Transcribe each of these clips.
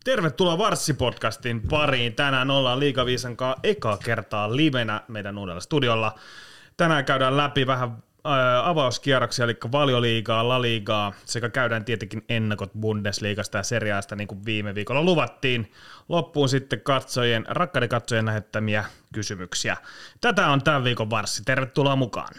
Tervetuloa Varssi-podcastin pariin. Tänään ollaan Liigaviisankaan ekaa kertaa livenä meidän uudella studiolla. Tänään käydään läpi vähän avauskierroksia, eli Valioliigaa, La Ligaa, sekä käydään tietenkin ennakot Bundesliigasta ja Serie A:sta, niin kuin viime viikolla luvattiin. Loppuun sitten rakkaiden katsojien lähettämiä kysymyksiä. Tätä on tämän viikon Varssi. Tervetuloa mukaan.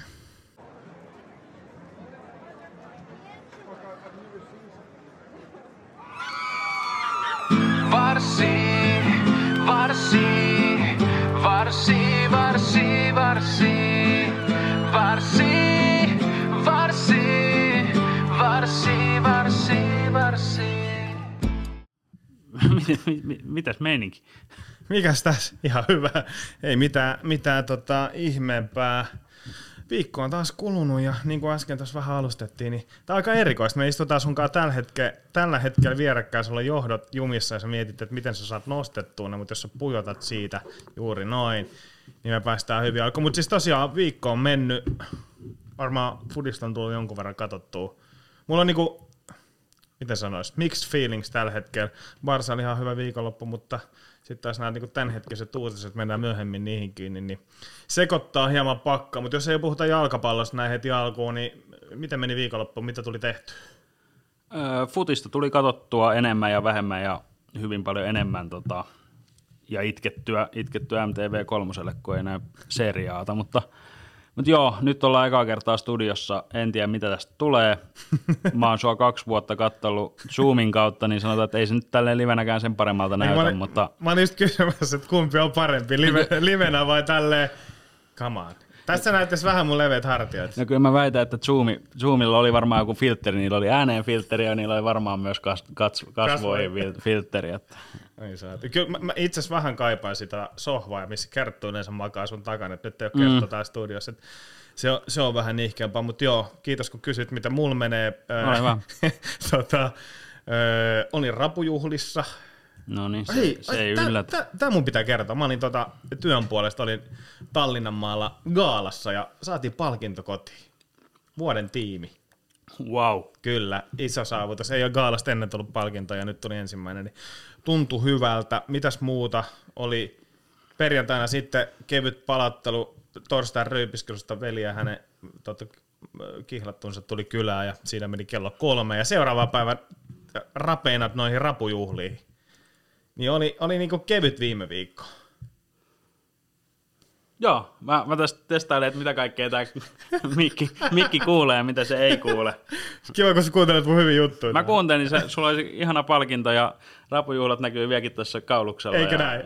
Varssi, Varssi, Varssi, Varssi, Varssi, Varssi, Varssi, Varssi, Varssi, Varssi. Mitäs meininki? Mikäs tässä? Ihan hyvä. Ei mitään ihmeempää. Viikko on taas kulunut ja niin kuin äsken tuossa vähän alustettiin, niin tämä on aika erikoista. Me istutaan sunkaan tällä hetkellä vierekkäin, sulla on johdot jumissa ja sä mietit, että miten sä saat nostettua ne, mutta jos sä pujotat siitä juuri noin, niin me päästään hyvin alkuun. Mutta siis tosiaan viikko on mennyt, varmaan fudista on tullut jonkun verran katsottua. Mulla on niinku, miten sanois, mixed feelings tällä hetkellä. Barsa oli ihan hyvä viikonloppu, mutta sitten taas nämä niin tämänhetkiset uutiset, mennään myöhemmin niihin kiinni, niin sekoittaa hieman pakkaa. Mutta jos ei puhuta jalkapallosta näin heti alkuun, niin miten meni viikonloppu, mitä tuli tehty? Futista tuli katsottua enemmän ja vähemmän ja hyvin paljon enemmän ja itkettyä MTV3, kun ei näy seriaata, mutta joo, nyt ollaan ekaa kertaa studiossa, en tiedä mitä tästä tulee. Mä oon sua 2 vuotta kattellut Zoomin kautta, niin sanotaan, että ei se nyt tälleen livenäkään sen paremmalta näytä, mutta... Mä oon just kysymässä, että kumpi on parempi, livenä vai tälleen, come on. Tässä näyttäisi vähän mun leveät hartiat. No kyllä mä väitän, että Zoomilla oli varmaan joku filtteri, niillä oli ääneen filtteri ja niillä oli varmaan myös kasvoihin filtteri. Ei saati. Kyllä mä itse asiassa vähän kaipaan sitä sohvaa, missä Kerttu yleensä makaa sun takana, että nyt ei ole Kerttu täällä studiossa. Se on vähän nihkeämpää, mutta joo, kiitos kun kysyt, mitä mulla menee. Ole hyvä. Olin rapujuhlissa. No niin, se ei yllätä. Tämä mun pitää kertoa. Mä olin työn puolesta, olin Tallinnanmaalla gaalassa ja saatiin palkinto kotiin. Vuoden tiimi. Wow. Kyllä, iso saavutus. Ei ole gaalasta ennen tullut palkintoja, nyt tuli ensimmäinen. Niin tuntui hyvältä. Mitäs muuta? Oli perjantaina sitten kevyt palattelu torstain ryypiskelusta. Veli ja hänen kihlattunsa tuli kylään ja siinä meni kello 3. Ja seuraava päivä rapeinat noihin rapujuhliin. Niin oli niinku kevyt viime viikko. Joo, mä tästä testailen, että mitä kaikkea tämä mikki kuulee ja mitä se ei kuule. Kiva, kun sä kuuntelet mun hyvin juttuja. Mä kuuntelin, sulla olisi ihana palkinto ja rapujuhlat näkyy vieläkin tuossa kauluksella. Eikö näin?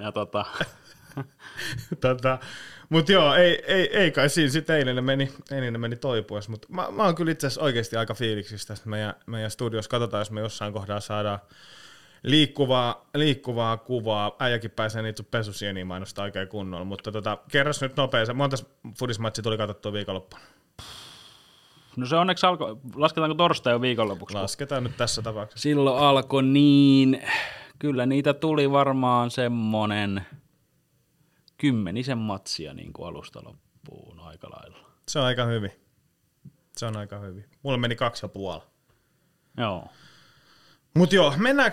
Mut joo, ei kai siinä sitten eilinen meni toipuessa, mutta mä oon kyllä itse asiassa oikeasti aika fiiliksistä tästä meidän studiossa. Katsotaan, jos me jossain kohdalla saadaan liikkuvaa kuvaa. Äijäkin pääsee niitä sun pesusieniä mainostaa oikein kunnolla, mutta kerros nyt nopeasti. Monta fudismatsia tuli katsottua viikonloppuna? No se onneksi alkoi, lasketaanko torstai jo viikonlopuksi? Lasketaan nyt tässä tapauksessa. Silloin alkoi niin, kyllä niitä tuli varmaan semmonen 10 matsia niin kuin alusta loppuun aika lailla. Se on aika hyvin. Mulla meni 2,5. Joo. Mut joo, mennäänkö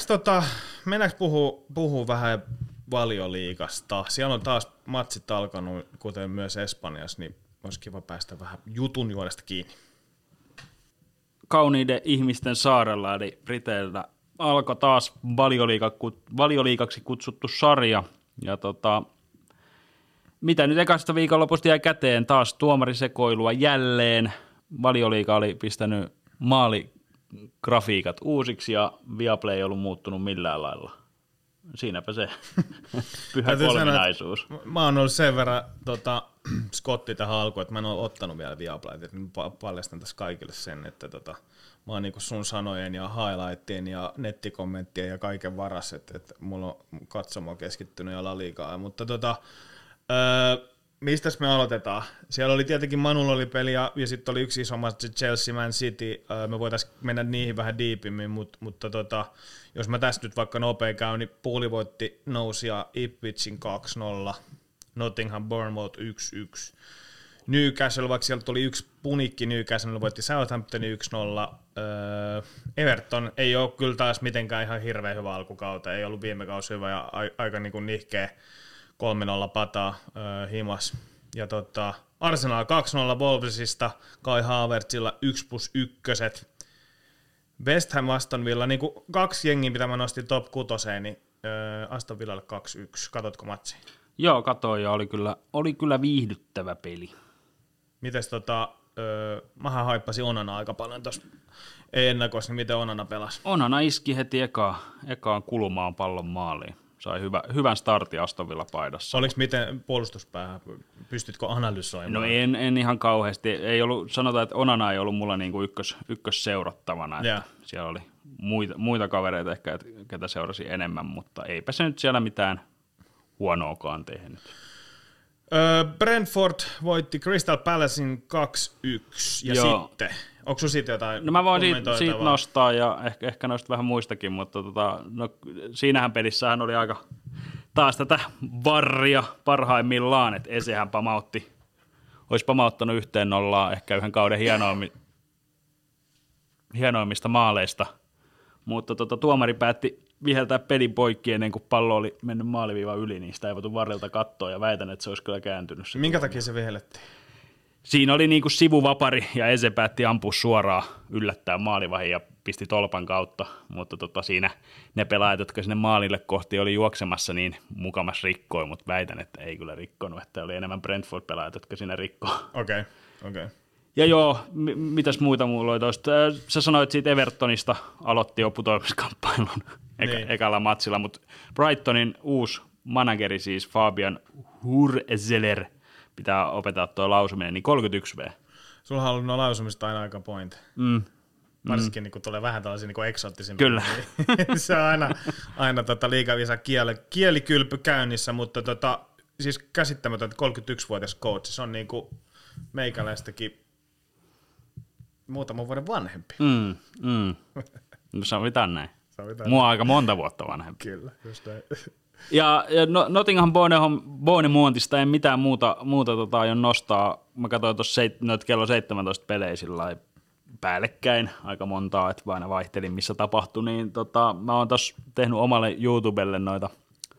puhuu vähän Valioliigasta? Siellä on taas matsit alkanut, kuten myös Espanjassa, niin olisi kiva päästä vähän jutun juonesta kiinni. Kauniiden ihmisten saarella, eli Briteillä, alkoi taas Valioliigaksi kutsuttu sarja. Ja mitä nyt ekasta viikonlopusta jäi käteen? Taas tuomarisekoilua jälleen. Valioliiga oli pistänyt maaligrafiikat uusiksi ja Viaplay ei ollut muuttunut millään lailla. Siinäpä se pyhä kolminaisuus. Mä oon ollut sen verran Scotti tähän alkuun, että mä en ole ottanut vielä Viaplayt, että paljastan tässä kaikille sen, että mä oon niinku sun sanojen ja highlightien ja nettikommenttien ja kaiken varas, että mulla on katsomaan keskittynyt ja La Ligaa, mutta mistäs me aloitetaan? Siellä oli tietenkin Manulla oli peli ja sitten oli yksi iso matsi Chelsea Man City. Me voitaisiin mennä niihin vähän diipimmin, mutta jos mä tästä nyt vaikka nopea käyn, niin Pooli voitti Nousia Ipswichin 2-0, Nottingham Bournemouth 1-1. Newcastle, vaikka sieltä tuli yksi punikki, Newcastle voitti Southamptonin 1-0. Everton ei ole kyllä taas mitenkään ihan hirveän hyvä alkukauta, ei ollut viime kausi hyvä ja aika niin kuin nihkeä 3-0 pataa himas. Ja Arsenal 2-0 Wolvesista, Kai Havertzilla 1+1. West Ham Aston Villa, niin kuin 2 jengiä, mitä mä nostin top 6, niin Aston Villalle 2-1. Katotko matsia? Joo, katoin ja oli kyllä viihdyttävä peli. Mites mähän haippasin Onana aika paljon tuossa ennakossa, niin miten Onana pelasi? Onana iski heti ekaan kulmaan pallon maaliin. Sai hyvän startin Aston Villa paidassa. Oliko miten puolustuspäähän? Pystytkö analysoimaan? No en ihan kauheasti. Ei ollut, sanotaan, että Onana ei ollut mulla niinku ykkös seurattavana. Että siellä oli muita kavereita ehkä, ketä seurasi enemmän, mutta eipä se nyt siellä mitään huonoakaan tehnyt. Brentford voitti Crystal Palacein 2-1 ja Joo. sitten, onko sinulla siitä jotain? No mä voin siitä nostaa ja ehkä noista vähän muistakin, mutta siinähän pelissähän oli aika taas tätä varria parhaimmillaan, että Esehän olisi pamauttanut 1-0 ehkä yhden kauden hienoimmista maaleista, mutta tuomari päätti viheltää pelin poikki ennen kuin pallo oli mennyt maaliviivan yli, niin sitä ei voitu varrelta katsoa ja väitän, että se olisi kyllä kääntynyt. Minkä takia se vihellettiin? Siinä oli niinku sivuvapari ja Eze päätti ampua suoraan yllättää maalivahin ja pisti tolpan kautta, mutta siinä ne pelaajat, jotka sinne maalille kohti oli juoksemassa, niin mukamas rikkoi, mutta väitän, että ei kyllä rikkonut, että oli enemmän Brentford-pelaajat, jotka sinne rikkoi. Okei. Ja joo, mitäs muita mulla oli toista? Sä sanoit siitä Evertonista, aloitti jo putoamiskamppailun ekalla matsilla, mutta Brightonin uusi manageri siis Fabian Hurzeler, pitää opettaa tuo lausuminen, niin 31V. Sulla on ollut nuo lausumista aina aika point. Varsinkin niin kun tulee vähän tällaisia niin eksoottisimpia. Kyllä. Niin, se on aina liikavisa kielikylpy käynnissä, mutta siis käsittämätöntä, että 31-vuotias coach, se on niin kuin meikäläistäkin muutaman vuoden vanhempi. No sovitaan näin. Mua on aika monta vuotta vanhempi. Kyllä, just näin. Ja Nottingham Bournemouthista en mitään muuta aion nostaa. Mä katsoin tuossa kello 17 pelejä sillä päällekkäin aika montaa, että aina vaihtelin missä tapahtui. Niin mä oon tuossa tehnyt omalle YouTubelle noita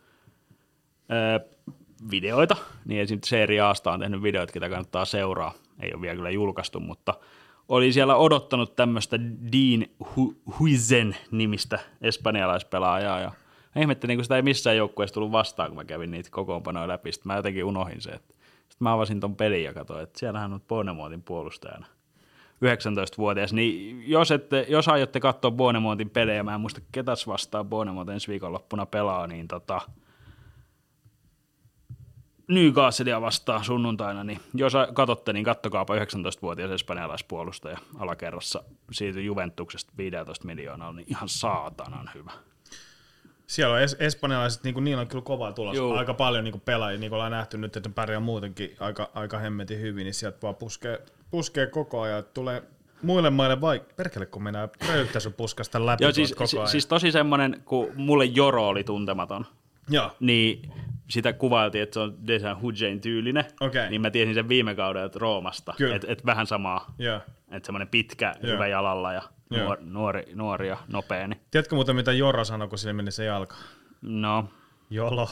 videoita. Niin esimerkiksi Serie Asta on tehnyt videoita, ketä kannattaa seuraa. Ei ole vielä kyllä julkaistu, mutta oli siellä odottanut tämmöistä Dean Huizen nimistä espanjalaispelaajaa ja ihmettelin, kun sitä ei missään joukkueessa tullut vastaan, kun mä kävin niitä kokoonpanoja läpi. Sitten mä jotenkin unohdin se. Sitten mä avasin ton pelin ja katsoin, että siellähän on Bournemouthin puolustajana 19-vuotias. Niin jos aiotte katsoa Bournemouthin pelejä, mä en muista ketäs vastaan Bournemouth ensi viikonloppuna pelaa, niin Newcastlea vastaan sunnuntaina, niin jos katsotte, niin kattokaapa 19-vuotias espanjalaispuolustaja alakerrassa siitä Juventuksesta 15 miljoonaa, niin ihan saatanan hyvä. Siellä on espanjalaiset, niin niillä on kyllä kovaa tulos. Joo. Aika paljon niin pelaajia, niin kuin ollaan nähty nyt, että pärjää muutenkin aika hemmetin hyvin, niin sieltä vaan puskee koko ajan. Tulee muille maille perkele, kun mennään röyttäisyn puskasta läpi koko ajan. Siis tosi semmoinen, kun mulle Joro oli tuntematon, niin sitä kuvailtiin, että se on Dejan Hujain tyylinen, niin mä tiesin sen viime kaudelta Roomasta, että vähän samaa, että semmoinen pitkä, hyvä jalalla ja nuori ja nopea. Niin. Tiedätkö muuten, mitä Joro sanoi, kun sille meni se jalka? No. Jolo.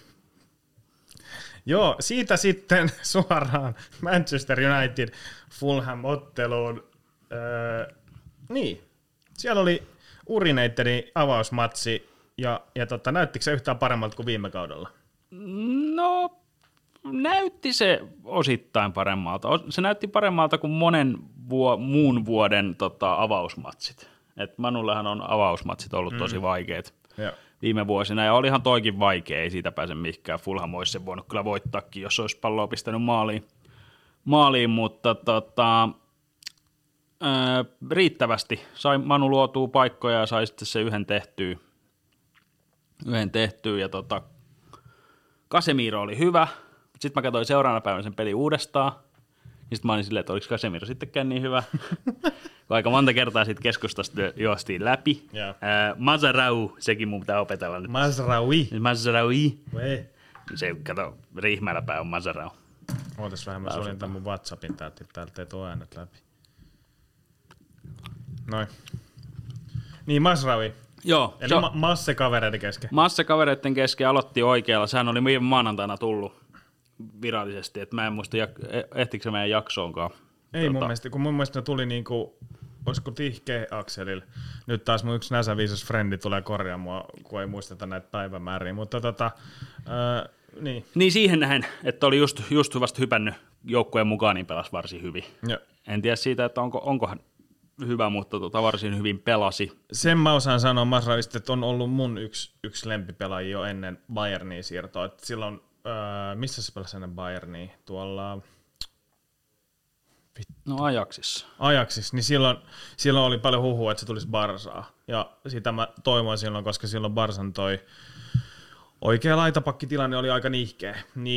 Joo, siitä sitten suoraan Manchester United Fulham-otteluun. Niin, siellä oli Urinatedin avausmatsi, ja näyttikö se yhtään paremmalta kuin viime kaudella? No, näytti se osittain paremmalta. Se näytti paremmalta kuin monen muun vuoden avausmatsit. Et Manullehan on avausmatsit ollut tosi vaikeat viime vuosina, ja olihan toikin vaikea, ei siitä pääse mihinkään. Fulham olisi sen voinut kyllä voittaakin, jos olisi palloa pistänyt maaliin mutta riittävästi. Sai Manu luotua paikkoja ja sai sitten se yhden tehtyä ja Casemiro oli hyvä. Sitten mä katsoin seuraavana päivänä sen pelin uudestaan. Ja sitten mä olin silleen, että oliko Casemiro sittenkään niin hyvä. Aika monta kertaa sitten keskustasta juostiin läpi. Mazraoui, sekin mun pitää opetella nyt. Mazraoui. Mazraoui. Se, kato, Riihimäellä päin on Mazraoui. Ootas vähän, mä suljen tämän mun WhatsAppin täältä ei tuo äänet läpi. Noin. Niin, Mazraoui. Joo. Eli Masse kavereiden kesken. Masse kavereiden kesken aloitti oikealla. Sehän oli viime maanantaina tullut virallisesti, että mä en muista, ehtikö se meidän jaksoonkaan. Ei mun mielestä, kun mun mielestä ne tuli niinku, olisiko Tihke Akselilla. Nyt taas mun yksi näsäviisas frendi tulee korjaa mua, kun ei muisteta näitä päivämääriä, mutta niin. Niin siihen nähen, että oli just vasta hypännyt joukkueen mukaan, niin pelasi varsin hyvin. Ja. En tiedä siitä, että onkohan hyvä, mutta varsin hyvin pelasi. Sen mä osaan sanoa Mazraoista, että on ollut mun yksi lempipelaaja jo ennen Bayerniin siirtoa. Et silloin, missä se pelasi ennen Bayerniin? Tuolla... No Ajaxissa. Ajaxissa, niin silloin oli paljon huhua, että se tulisi Barsaa. Ja sitä mä toivoin silloin, koska silloin Barsan toi oikea laitapakkitilanne oli aika nihkeä.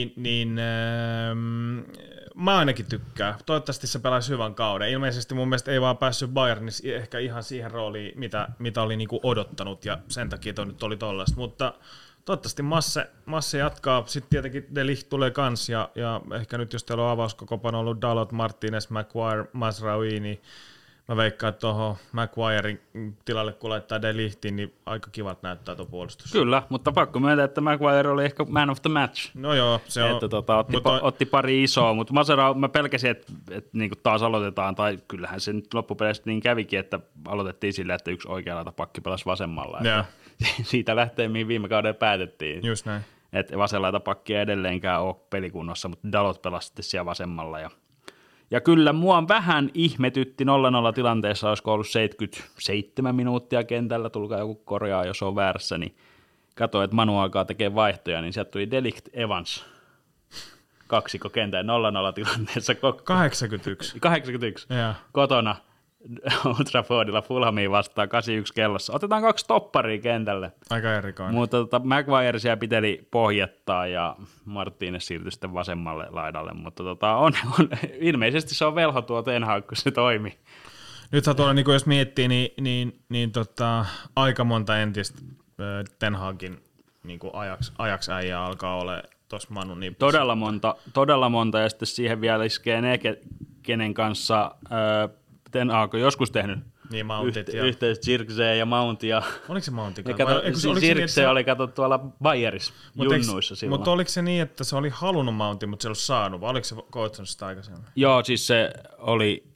Mä ainakin tykkään. Toivottavasti se pelaisi hyvän kauden. Ilmeisesti mun mielestä ei vaan päässyt Bayernissa ehkä ihan siihen rooliin, mitä oli niinku odottanut, ja sen takia toi nyt oli tollaista. Mutta toivottavasti Masse jatkaa. Sitten tietenkin De Ligt tulee kans, ja ehkä nyt jos teillä on avauskokopano ollut Dalot, Martinez, Maguire, Mazraoui, niin mä veikkaan, että tuohon Maguirein tilalle kun laittaa De Lichtin, niin aika kivat näyttää tuo puolustus. Kyllä, mutta pakko myöntää, että Maguire oli ehkä man of the match. No joo, se on. Että otti pari isoa, mutta Mazraoui, mä pelkäsin, että niinku taas aloitetaan, tai kyllähän se nyt loppupeleissä niin kävikin, että aloitettiin sillä, että yksi oikea pakki pelasi vasemmalla. Siitä lähtee, mihin viime kauden päätettiin. Just näin. Että vasen pakki ei edelleenkään ole pelikunnossa, mutta Dalot pelasi sitten siellä vasemmalla. Ja kyllä mua vähän ihmetytti 0-0 tilanteessa, olisiko ollut 77 minuuttia kentällä, tulkaa joku korjaa, jos on väärässä, niin katsoin, että Manu alkaa tekemään vaihtoja, niin sieltä tuli De Ligt Evans. Kaksikko kentän 0-0 tilanteessa. 81. Ja. Kotona Old Traffordilla Fulhamiin vastaan 81 kellossa. Otetaan 2 topparia kentälle. Aika erikoinen. Mutta Maguire siellä piteli pohjattaa ja Martínez siirtyi sitten vasemmalle laidalle. Mutta ilmeisesti se on velho tuo Ten Hag, kun se toimi. Nythän tuolla, niin jos miettii, niin aika monta entistä Ten Hagin niin Ajax äijää alkaa olla tuossa Manu nipissä. Todella monta, ja sitten siihen vielä iskee ne, kenen kanssa Ten Hag on joskus tehnyt niin, yhteiset Zirkzee ja Mountia. Oliko se Mountikaan? Zirkzee oli kato tuolla Bayerissa junnuissa silloin. Mutta oliko se niin, että se oli halunnut Mountin, mutta se ei ollut saanut, vai oliko se coachannut sitä aikaisemmin? Joo, siis se oli,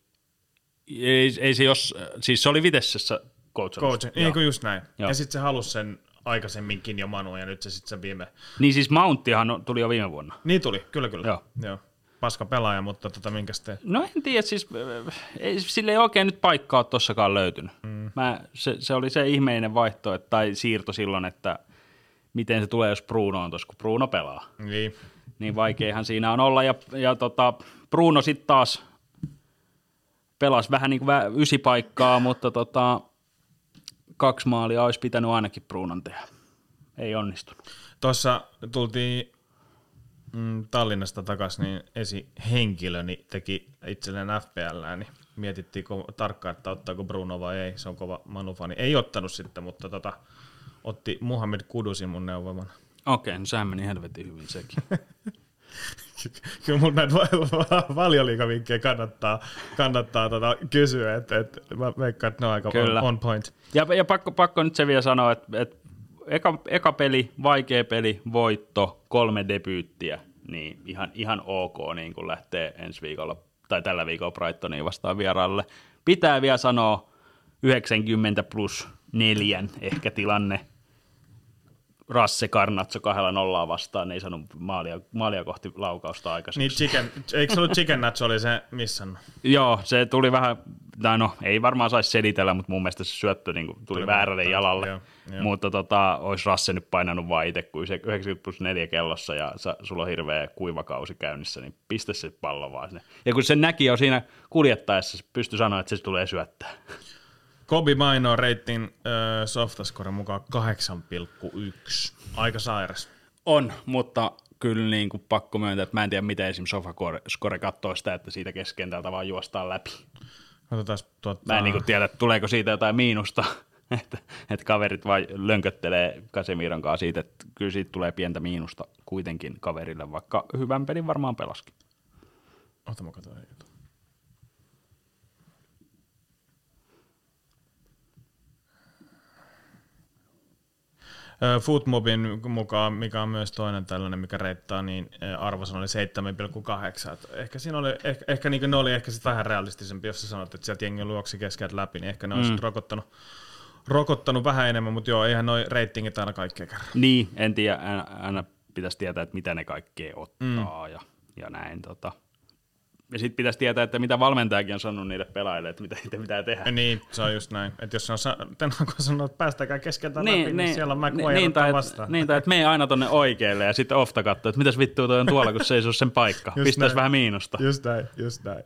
siis se oli Vitessessä coachannut. Niin kuin just näin. Joo. Ja sitten se halusi sen aikaisemminkin jo Manu, ja nyt se sitten sen viime... Niin siis Mounttihan tuli jo viime vuonna. Niin tuli, kyllä. Joo. Paska pelaaja, mutta minkäs te? No en tiedä, siis sille ei oikein nyt paikkaa ole tossakaan löytynyt. Se oli se ihmeinen vaihto tai siirto silloin, että miten se tulee, jos Bruno on tuossa, kun Bruno pelaa. Niin vaikeahan siinä on olla, ja Bruno sitten taas pelasi vähän niin kuin 9 paikkaa, mutta 2 maalia olisi pitänyt ainakin Brunon tehdä. Ei onnistunut. Tuossa tultiin Tallinnasta takaisin, niin esihenkilöni teki itselleen FPL:ää, niin mietittiin tarkkaan, että ottaako Bruno vai ei. Se on kova Manu-fani. Ei ottanut sitten, mutta otti Muhammed Kudusin mun neuvomana. Okei, no sehän meni helvetin hyvin sekin. Kyllä mun näitä valioliigavinkkejä kannattaa kysyä, että mä veikkaan, että ne on aika on point. Ja pakko nyt se vielä sanoa, että eka peli, vaikea peli, voitto, 3 debyyttiä, niin ihan ok niin kun lähtee ensi viikolla tai tällä viikolla Brightoniin vastaan vieraalle. Pitää vielä sanoa 90+4 ehkä tilanne. Rasse Garnacho 2-0 vastaan, ei saanut maalia kohti laukausta aikaiseksi. Niin eikö se ollut Chicken Nacho oli se missannut? Joo, se tuli vähän, ei varmaan saisi selitellä, mutta mun mielestä se syöttö niin tuli väärälle jalalle. Joo. Mutta olisi Rasse nyt painanut vaan itse, kun 90+4 kellossa ja sulla on hirveä kuivakausi käynnissä, niin pistä se pallo vaan sinne. Ja kun sen näki jo siinä kuljettaessa, se pystyi sanoa, että se tulee syöttää. Kobe Maino reitin Softascoren mukaan 8,1. Aika sairas. On, mutta kyllä niin kuin pakko myöntää, että mä en tiedä, miten esimerkiksi Sofascore katsoo sitä, että siitä keskentältä vaan juostaan läpi. Mä en niin kuin tiedä, että tuleeko siitä jotain miinusta, että kaverit vaan lönköttelee Casemiron kanssa siitä, että kyllä siitä tulee pientä miinusta kuitenkin kaverille, vaikka hyvän pelin varmaan pelaskin. Ota mä katsoin jutun. Footmobin mukaan, mikä on myös toinen tällainen, mikä reittaa, niin arvosana oli 7,8. Ehkä siinä oli, ehkä niin ne oli ehkä sit vähän realistisempi, jos sä sanot, että sieltä jengi luoksi keskeltä läpi, niin ehkä ne olisi rokottanut vähän enemmän, mutta joo, eihän noi reitingit aina kaikkea kerran. Niin, en tiedä, aina pitäisi tietää, että mitä ne kaikkea ottaa ja näin. Ja sitten pitäisi tietää, että mitä valmentajakin on sanonut niille pelaajille, että mitä niitä pitää tehdä. Niin, se on just näin. Että jos on sanonut, että päästäkää keskeltä läpi, niin siellä on McQuarrie vastaan. Niin, tai että mene aina tonne oikealle ja sitten Ofta katsoo, että mitäs vittua toi on tuolla, kun se ei ole sen paikka. Pistäisi vähän miinusta. Just näin.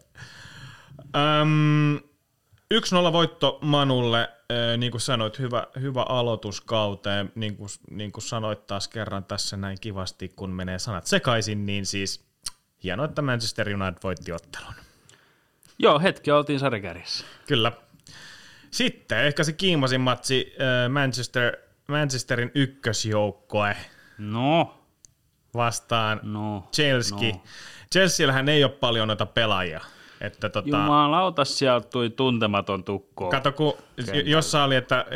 1-0 voitto Manulle, niin kuin sanoit, hyvä aloitus kauteen, niin kuin sanoit taas kerran tässä näin kivasti, kun menee sanat sekaisin, niin siis hienoa, että Manchester United voitti ottelun. Joo, hetki oltiin sarjakärjessä. Kyllä. Sitten ehkä se kiimasin matsi Manchesterin ykkösjoukkoe vastaan Chelsea. No. Chelseallähän ei ole paljon noita pelaajia. Että jumalauta, sieltä tuli tuntematon tukko. Kato, kun jossa oli, että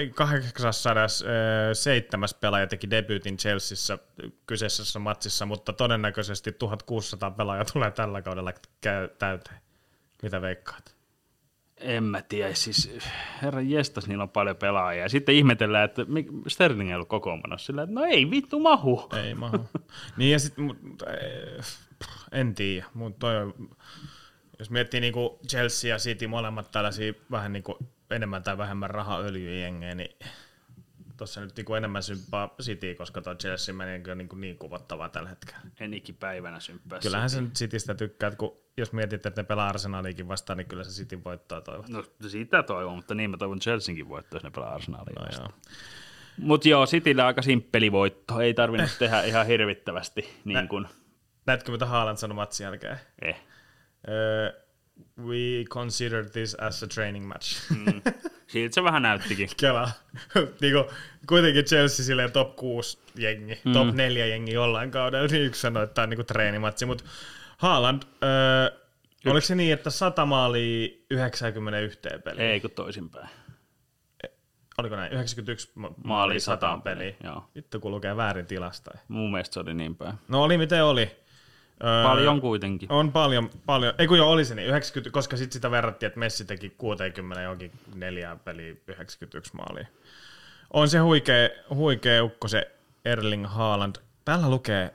807 pelaaja teki debyytin Chelseassa kyseisessä matsissa, mutta todennäköisesti 1600 pelaajaa tulee tällä kaudella täyteen. Mitä veikkaat? En mä tiedä, siis herran jestas, niillä on paljon pelaajia. Ja sitten ihmetellään, että Sterling ei ollut kokoonpanossa sillä, että no ei vittu mahu. Ei mahu. Niin ja sitten, en tiedä, mutta toi on... Jos miettii niinku Chelsea ja City molemmat tällaisia vähän niinku enemmän tai vähemmän rahaöljyjengejä, niin tuossa nyt niinku enemmän symppaa City, koska tuo Chelsea meni niin kuvottavaa tällä hetkellä. En ikipäivänä symppää Kyllähän City. Sen Citystä tykkää, kun jos mietit, että ne pelaa Arsenaliikin vastaan, niin kyllä se City voittaa toivot. No sitä toivon, mutta niin mä toivon Chelseakin voittaa, jos ne pelaa Arsenaliin vastaan. Mutta joo, Cityllä aika simppeli voitto, ei tarvinnut tehdä ihan hirvittävästi. Niin kun... Näetkö mitä Haaland sanoi matsin jälkeen? We consider this as a training match. Siitä se vähän näyttikin. Kela. Niinku, kuitenkin Chelsea silleen top 6 jengi, top 4 jengi jollain kaudella, niin yksi sanoi, että tämä on niinku treenimatsi. Mutta Haaland, oliko se niin, että 100 maalia 91 peliä? Ei, kun toisinpäin. Oliko näin? 91 maalia 100 peliä. Vittu, kun lukee väärin tilastoja. Mun mielestä se oli niin päin. No oli miten oli. Paljon kuitenkin. On paljon. Ei kun jo oli se niin, 90, koska sitten sitä verrattiin, että Messi teki 60 johonkin 4 peliä 91 maalia. On se huikea ukko se Erling Haaland. Täällä lukee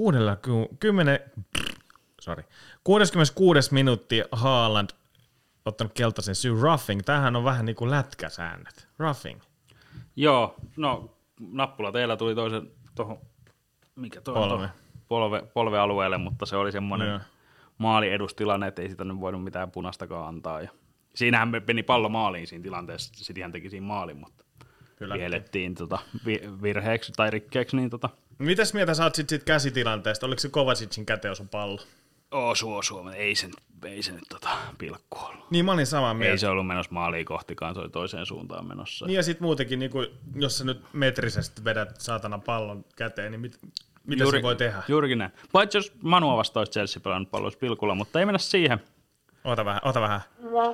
66 minuuttia Haaland ottanut keltaisen syyn roughing. Tämähän on vähän niin kuin lätkäsäännöt. Roughing. Joo, no nappula teillä tuli toisen tuohon, mikä tuo polvealueelle, mutta se oli semmoinen maaliedustilanne, että ei sitä nyt voinut mitään punaistakaan antaa. Ja siinähän meni pallo maaliin siinä tilanteessa, sitten hän teki siinä maalin, mutta vihellettiin virheeksi tai rikkeeksi. Niin Mitäs mieltä sä oot sit käsitilanteesta? Oliko se Kovacicin käteen sun pallo? Suomen, ei se nyt pilkku ollut. Niin mä olin samaa mieltä. Ei se ollut menossa maaliin kohtikaan, se oli toiseen suuntaan menossa. Niin ja sit muutenkin, niin kun, jos sä nyt metrisesti vedät saatana pallon käteen, niin mitä se voi tehdä? Juurikin näin. Paitsi jos Manua vastaan olisi Chelsea pelannut palloissa pilkulla, mutta ei mennä siihen. Ota vähän.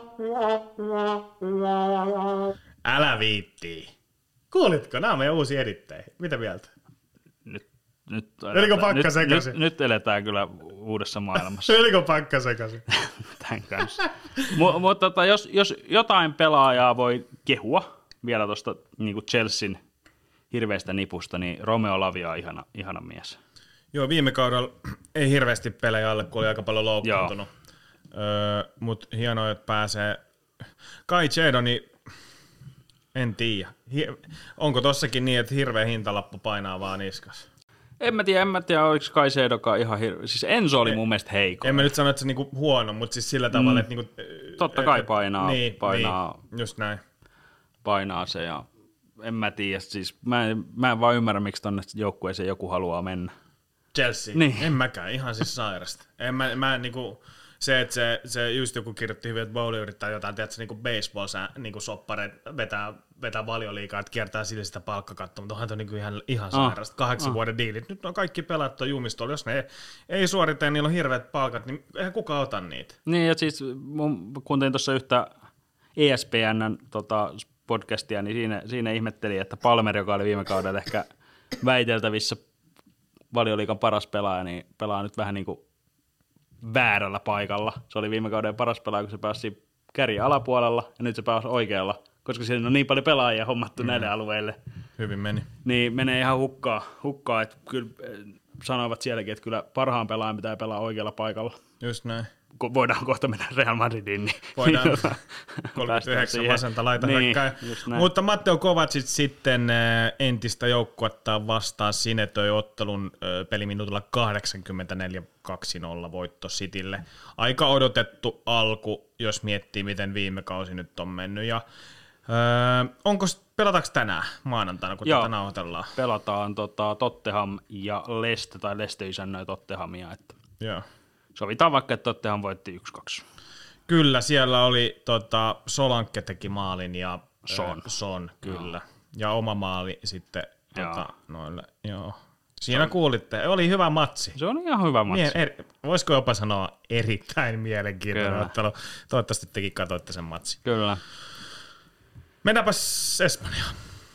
Älä viittii. Kuulitko? Nämä on meidän uusia edittejä. Mitä mieltä? Nyt eletään kyllä uudessa maailmassa. Oliko pakka sekaisin? Tämän kanssa. Mutta jos jotain pelaajaa voi kehua vielä tuosta niin Chelsean hirveästä nipusta, niin Romeo Lavia on ihana mies. Joo, viime kaudella ei hirveästi pelejä alle, kun oli aika paljon loukkaantunut. Mutta hienoa, että pääsee. Kai Chedoni, en tiedä. Onko tossakin niin, että hirveä hintalappu painaa vaan niskas? En mä tiedä, oliko Kai Chedonkaan ihan hirveä. Siis Enzo oli mun mielestä heikko. En mä nyt sano, että se niinku huono, mutta siis sillä tavalla, että niinku, totta kai painaa. Niin, just näin. Painaa se ja en mä tiedä. Siis mä en vaan ymmärrä, miksi tonne joukkueeseen joku haluaa mennä. Chelsea? Niin. En mäkään, ihan siis sairasta. Mä niinku, Se, että se just joku kirjoitti hyvin, että Bowley yrittää jotain, tiedätkö, niin kuin baseball, niin kuin soppareet vetää Valioliigaa, että kiertää sille sitä palkkakattoa, mutta onhan tuo niin ihan sairasta. 8 vuoden diilit. Nyt on kaikki pelaat on jumistolla. Jos ne ei suorita ja niillä on hirveät palkat, niin eihän kukaan ota niitä. Niin, ja siis kuuntelin tuossa yhtä ESPN:n podcastia, niin siinä ihmetteli, että Palmer, joka oli viime kaudella ehkä väiteltävissä Valioliigan paras pelaaja, niin pelaa nyt vähän niin kuin väärällä paikalla. Se oli viime kauden paras pelaaja, kun se pääsi kärjen alapuolella, ja nyt se pääsi oikealla, koska siinä on niin paljon pelaajia hommattu näille alueille. Hyvin meni. Niin menee ihan hukkaa, että kyllä sanoivat sielläkin, että kyllä parhaan pelaajan pitää pelaa oikealla paikalla. Just näin. Voidaan kohta mennä Real Madridiin. Niin voidaan 39 vasenta laita niin, mutta Matteo Kovacic sitten entistä joukkuetta vastaan sinetöi ottelun peliminuutilla 84-2-0 voitto Citylle. Aika odotettu alku, jos miettii, miten viime kausi nyt on mennyt. Ja, pelataanko tänään maanantaina, kun tätä nauhoitellaan? Pelataan Tottenham ja Leicester, tai Leicester isännöi Tottenhamia. Että joo. Sovitaan vaikka, että Tottenham voitti 1-2. Kyllä, siellä oli Solanke teki maalin ja Son kyllä. Ja oma maali sitten noille. Joo. Siinä kuulitte. Oli hyvä matsi. Se oli ihan hyvä matsi. Voisiko jopa sanoa erittäin mielenkiintoinen ottelu. Toivottavasti tekin katsoitte sen matsin. Kyllä. Mennäänpäs Espanjaan.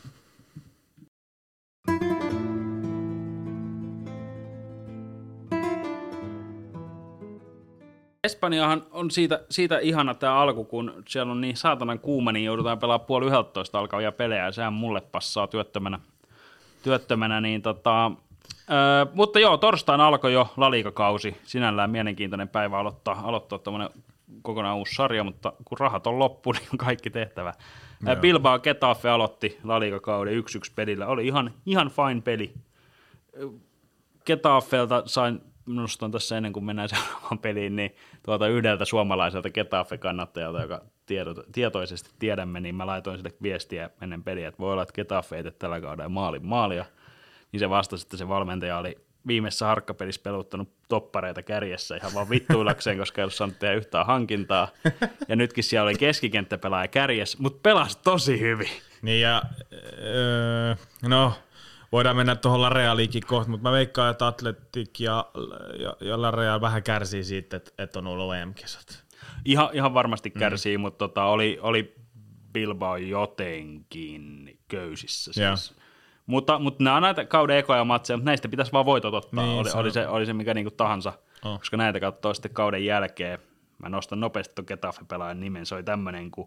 Espanjahan on siitä ihana tämä alku, kun siellä on niin saatanan kuuma, niin joudutaan pelaamaan 10:30 alkavia pelejä, ja sehän mulle passaa työttömänä niin mutta joo, torstaina alkoi jo La Liga-kausi, sinällään mielenkiintoinen päivä aloittaa tämmöinen kokonaan uusi sarja, mutta kun rahat on loppu, niin on kaikki tehtävä. Bilbao Getafe aloitti La Liga-kauden 1-1 pelillä, oli ihan fine peli. Getafelta sain, nostan tässä ennen kuin mennään seuraavaan peliin, niin yhdeltä suomalaiselta Getafe-kannattajalta, joka tietoisesti tiedämme, niin mä laitoin sille viestiä ennen peliä, että voi olla, että Getafe ei tee tällä kaudella maalia. Niin se vastasi, että se valmentaja oli viimeisessä harkkapelissä peluttanut toppareita kärjessä ihan vaan vittuilakseen, koska ei ollut saanut tehdä yhtään hankintaa. Ja nytkin siellä oli keskikenttäpelaaja kärjessä, mutta pelasi tosi hyvin. Niin ja voidaan mennä tuohon La Realiinkin kohta, mutta mä veikkaan, että Atletic ja La Real vähän kärsii siitä, että on ollut EM-kisat. Ihan varmasti kärsii, mutta oli Bilbao jotenkin köysissä siis. Mutta nämä on näitä kauden ekoja matseja, mutta näistä pitäisi vaan voitot ottaa, niin, oli se mikä niinku tahansa, koska näitä katsoo sitten kauden jälkeen. Mä nostan nopeasti tuon Getafe-pelaajan nimen, se oli tämmöinen kuin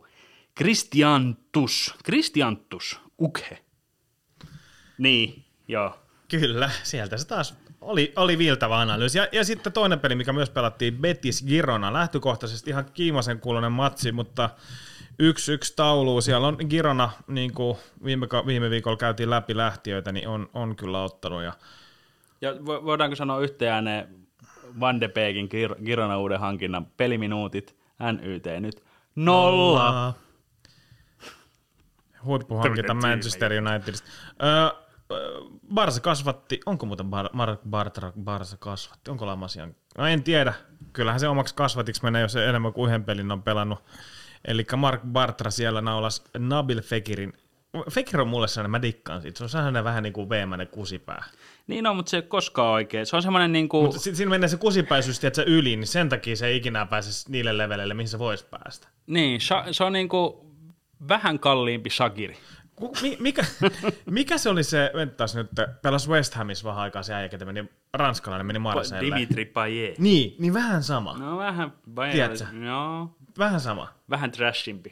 Christiantus Ukhe. Niin, joo. Kyllä, sieltä se taas oli viiltävä analyysi. Ja sitten toinen peli, mikä myös pelattiin, Betis Girona, lähtökohtaisesti ihan kiimaisen kuuloinen matsi, mutta 1-1 tauluun. Siellä on Girona, niin kuin viime viikolla käytiin läpi lähtiöitä, niin on kyllä ottanut. Ja voidaanko sanoa yhteen ääneen Van de Beekin Girona uuden hankinnan peliminuutit, NYT nyt 0. Huippuhankinta Manchester Unitedista. Barsa kasvatti, onko muuten Barsa kasvatti, onko Lamasian? No en tiedä, kyllähän se omaksi kasvatiksi menee, jos se enemmän kuin yhden pelin on pelannut. Eli Mark Bartra siellä naulasi Nabil Fekirin. Fekir on mulle sellainen, mä dikkaan siitä, se on sellainen vähän niin kuin veemäinen kusipää. Niin on, mutta se ei koskaan oikein, se on semmoinen niin kuin... Mutta siinä menee se kusipäisyys, että se yli, niin sen takia se ei ikinä pääse niille leveleille, mihin se voisi päästä. Niin, se on niin kuin vähän kalliimpi Shaqiri. Mikä se oli se, venttaas nyt, pelasi West Hamissa vähän aikaa se äijä, ketä meni, ranskalainen meni Marseille. Dimitri Payet. Niin vähän sama. No vähän, tiedätkö? No. Vähän sama. Vähän trashimpi.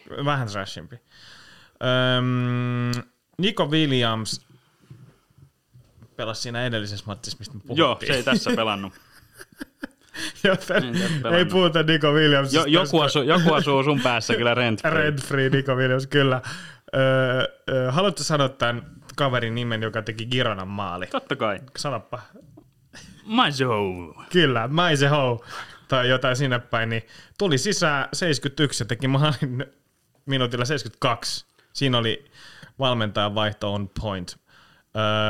Nico Williams pelasi siinä edellisessä matsissa, mistä me puhuttiin. Joo, se ei tässä pelannut. Joten ei puhuta Nico Williamsista. Joku asuu sun päässä kyllä rent-free Nico Williams, kyllä. Haluatko sanoa tämän kaverin nimen, joka teki Gironan maali? Totta kai. Sanoppa. Maiseho. Kyllä, Maiseho. Tai jotain sinne päin. Niin tuli sisään 71 ja teki maalin minuutilla 72. Siinä oli valmentajan vaihto on point.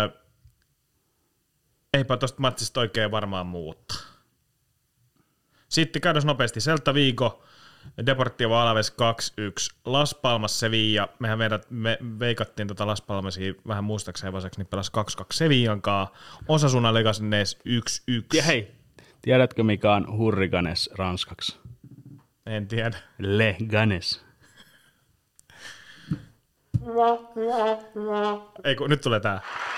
Eipä tosta matsista oikein varmaan muuttaa. Sitten käydään nopeasti. Celta Vigo, Deportivo Alaves 2-1, Las Palmas Sevilla. Me veikattiin Las Palmasia vähän mustaksi hevoseksi, niin pelasi 2-2 Sevillankaan. Osasuna Leganes 1-1. Ja hei, tiedätkö mikä on hurricanes ranskaksi? En tiedä. Leganes. Ei kun, nyt tulee tää.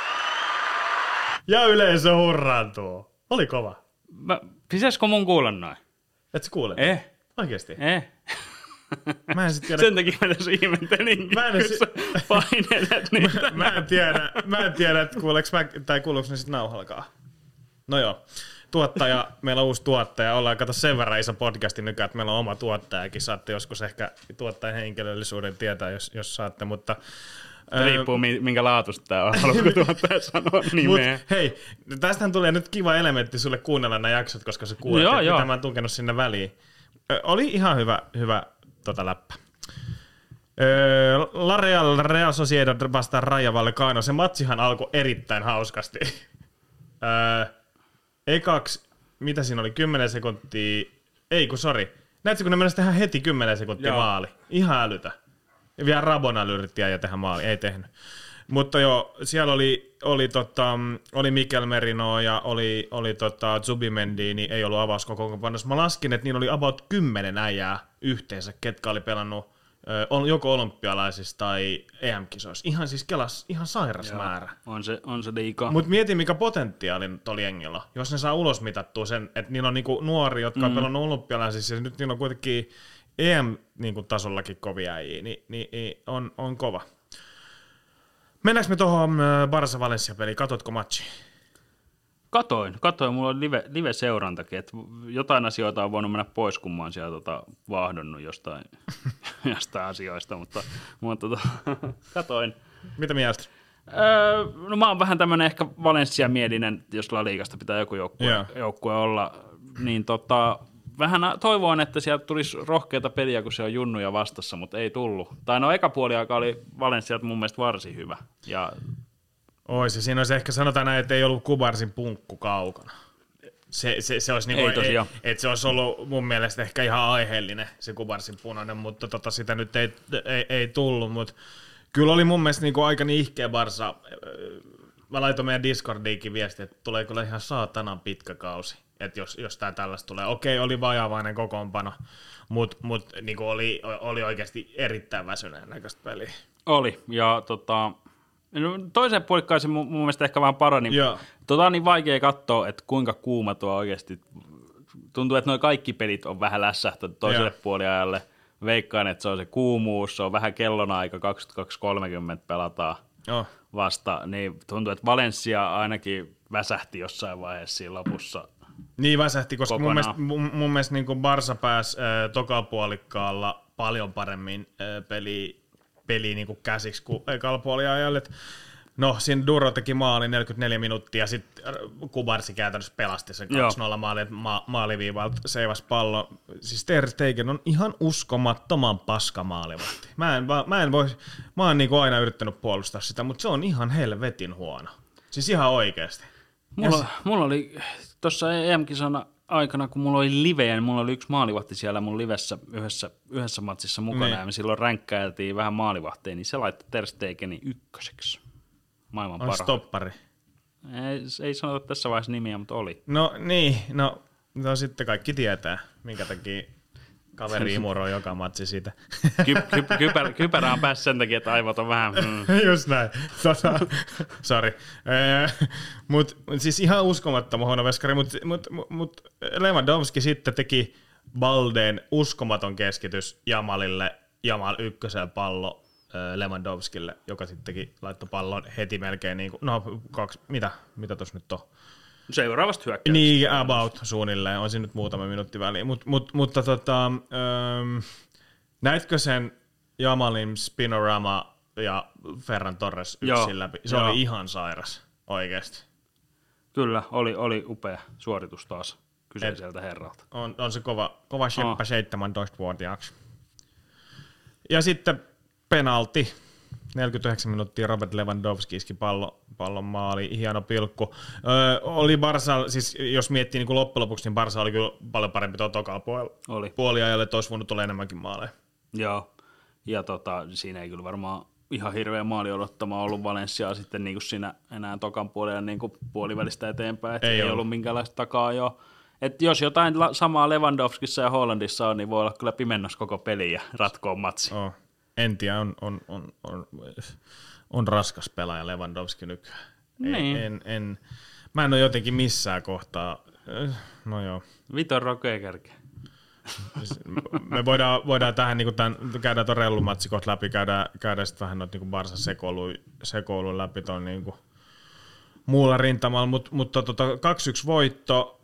Ja yleisö hurraantuu. Oli kova. Pitäisikö mun kuulla noin? Et sä kuule? Oikeesti? Mä en sit tiedä. Sen takia mä tässä ihmettelinkin, kun sä painelet niitä. Mä en tiedä, että kuuluuko ne sit nauhalkaa. No joo. Meillä on uusi tuottaja. Ollaan kato sen verran iso podcasti nykyään, että meillä on oma tuottajakin. Saatte joskus ehkä tuottajan henkilöllisyyden tietää, jos saatte, mutta... Riippuu minkä laatusta tää on, haluatko tuottaja sanoa nimeä. Mut hei, tästähän tulee nyt kiva elementti sulle kuunnella nämä jaksot, koska sä kuulet, mitä mä oon tunkenut sinne väliin. Oli ihan hyvä läppä. Real Sociedad vastaan Rayo Vallecano. Se matsihan alkoi erittäin hauskasti. Ekaksi, mitä siinä oli, 10 sekuntia, näetkö kun ne mennessä tehdä heti 10 sekuntia maali? Ihan älytä. Ja vielä Rabona yritti ja tehdä maali, ei tehnyt. Mutta joo, siellä oli Mikel Merino ja oli Zubimendi, niin ei ollut avauskokoonpanossa. Mä laskin, että niillä oli about 10 äijää yhteensä, ketkä oli pelannut joko olympialaisissa tai EM-kisoissa. Ihan siis ihan sairas määrä. On se liikaa. Mutta mieti, mikä potentiaali tuolla jengillä. Jos ne saa ulos mitattua sen, että niillä on niinku nuori, jotka on pelannut olympialaisissa, ja nyt niillä on kuitenkin EM-tasollakin kovia äijiä, niin on kova. Mennäänkö me tuohon Barça-Valencia-peliin? Katotko matchi? Katoin. Mulla on live-seurantakin, että jotain asioita on voinut mennä pois, kun mä oon siellä vaahdonnut jostain asioista, mutta katoin. Mitä mieltä? No mä oon vähän tämmönen ehkä Valencia-mielinen, jos La Ligasta pitää joku joukkue olla, niin vähän toivoin, että sieltä tulisi rohkeita peliä, kun se on junnuja vastassa, mutta ei tullut. Tai no eka puoliaika oli Valencialta mun mielestä varsin hyvä. Ja siinä olisi ehkä sanotaan näin, että ei ollut Kubarsin punkku kaukana. Se olisi niinku, että se olisi ollut mun mielestä ehkä ihan aiheellinen se Kubarsin punainen, mutta sitä nyt ei tullut. Mutta kyllä oli mun mielestä niinku aika nihkeä Barsa. Mä laitoin meidän Discordiinkin viestiä, että tulee kyllä ihan saatanan pitkä kausi. Että jos tää tällaista tulee. Okei, oli vajavainen kokoonpano, mutta niinku oli oikeasti erittäin väsyneen näköistä peliä. Oli, ja toiseen puolikkaaseen mun mielestä ehkä vähän parani. On niin vaikea katsoa, että kuinka kuuma tuo oikeasti. Tuntuu, että nuo kaikki pelit on vähän lässähtänyt toiselle puoliajalle. Veikkaan, että se on se kuumuus, se on vähän kellonaika, 22.30 pelataan vasta. Niin tuntuu, että Valencia ainakin väsähti jossain vaiheessa siinä lopussa. Niin väsähti, koska mun mielestä niin kuin Barsa pääsi tokapuolikkaalla paljon paremmin peliä niin kuin käsiksi kuin ekalla puoliajalle. No, siinä Duro teki maali 44 minuuttia, ja sitten Kubarsi käytännössä pelasti sen 2-0 maali, että maaliviivalta seivasi pallo. Siis Ter Stegen on ihan uskomattoman paska maalivahti. Mä oon niin kuin aina yrittänyt puolustaa sitä, mutta se on ihan helvetin huono. Siis ihan oikeasti. Mulla oli tuossa EM-kisana aikana, kun mulla oli livejä, niin mulla oli yksi maalivahti siellä mun livessä yhdessä matsissa mukana, ja me silloin ränkkäiltiin vähän maalivahteen, niin se laittoi Ter Stegenin ykköseksi. Maailman parhaan. Stoppari. Ei sanota tässä vaiheessa nimiä, mutta oli. No sitten kaikki tietää, minkä takia kaveri imuroi joka matsi siitä. Kypärä on päässyt sen takia, että aivot on vähän... Just näin. Sori. Mut siis ihan uskomattoman huono veskari, mut Lewandowski sitten teki Baldeen uskomaton keskitys Jamalille, Jamal ykkösellä pallo Lewandowskille, joka sitten laittoi pallon heti melkein niin kuin, mitä tuossa nyt on? Seuraavasta hyökkäyksestä. Niin, about suunnilleen, on siinä nyt muutama minuutti väliin, mutta näitkö sen Jamalin spinorama ja Ferran Torres yksin läpi? Se oli ihan sairas, oikeasti. Kyllä, oli upea suoritus taas kyseiseltä herralta. On se kova sheppä 17-vuotiaaksi. Ja sitten penalti. 49 minuuttia Robert Lewandowski iski pallon maali, hieno pilkku. Oli Barça, siis jos miettii niin kuin loppujen lopuksi, niin Barça oli kyllä paljon parempi tokalla puoliajalle, että olisi voinut olla enemmänkin maaleja. Joo, ja siinä ei kyllä varmaan ihan hirveä maali odottama ollut Valenciaa sitten niin kuin siinä enää tokan puolella niin kuin puolivälistä eteenpäin, että ei ollut minkäänlaista takaa jo. Että jos jotain samaa Lewandowskissa ja Hollandissa on, niin voi olla kyllä pimennos koko peli ja ratkoa matsi. Oh. En tiedä, on raskas pelaaja Lewandowski nykyään. Niin. Mä en ole jotenkin missään kohtaa. No joo. Vitor Roque kärkeä. Me voidaan tähän, niin käydään tuon rellumatsi kohta läpi, käydään sitten vähän noita niin Barsan sekoilun läpi tuon niin muulla rintamalla, mutta 2-1 voitto,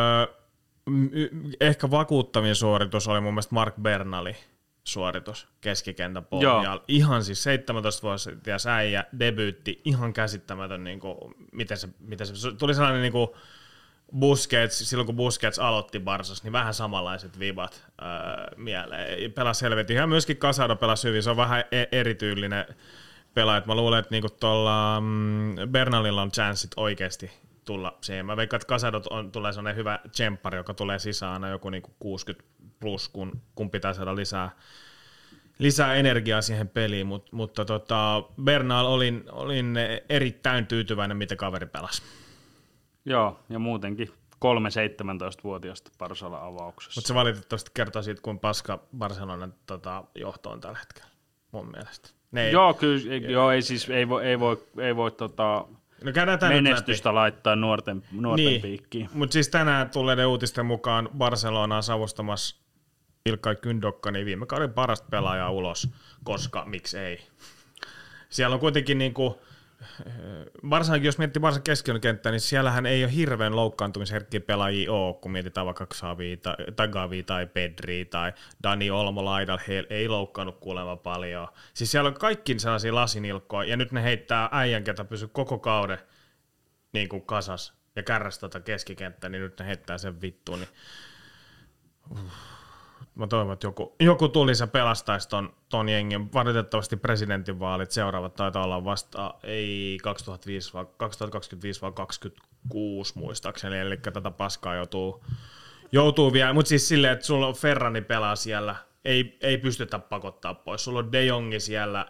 ehkä vakuuttavin suoritus oli mun mielestä Marc Bernalin suoritus keskikentän pohjalla. Ihan siis 17-vuotias äijä, debyytti, ihan käsittämätön, niin kuin, miten se tuli sellainen niin kuin Busquets, silloin kun Busquets aloitti Barsassa, niin vähän samanlaiset vibat mieleen. Pelasi helvetin. Ihan myöskin Casado pelasi hyvin, se on vähän erityylinen pelaaja. Mä luulen, että niinku tuolla Bernalilla on chanssit oikeasti tulla siihen. Mä veikkaan, että Casado tulee sellainen hyvä tsemppari, joka tulee sisään aina joku niinku 60 plus, kun pitää saada lisää energiaa siihen peliin, mutta Bernal olin erittäin tyytyväinen, miten kaveri pelasi. Joo, ja muutenkin 3 17-vuotiaasta Barcelonan avauksessa. Mutta se valitettavasti kertoo siitä, kuin paska Barcelonan johto on tällä hetkellä, mun mielestä. Joo, kyllä, ei voi menestystä laittaa nuorten niin, piikkiin. Mutta siis tänään tulleiden uutisten mukaan Barcelona on savustamassa Ilkay Gündoğani viime kauden parasta pelaajaa ulos, koska miksi ei. Siellä on kuitenkin niinku varsinkin jos miettii Barsan keskiön kenttää, niin siellähän ei ole hirveän loukkaantumisherkkiä pelaajia ole, kun mietitään vaikka Xavi tai Gavi tai Pedri tai Dani Olmo laidalla, he ei loukkaannut kuulemma paljon. Siis siellä on kaikki sellaisia lasinilkkoja, ja nyt ne heittää äijän, ketä pysyy koko kauden niin kuin kasas ja kärräs keskikenttää, niin nyt ne heittää sen vittuun. Niin mä toivon, että joku tulisi ja pelastaisi ton jengin. Valitettavasti presidentinvaalit seuraavat taitaa olla vasta ei 2025 vaan 2026 muistaakseni, eli tätä paskaa joutuu vielä. Mutta siis silleen, että sulla on Ferrani pelaa siellä, ei pystytä pakottaa pois. Sulla on De Jongi siellä,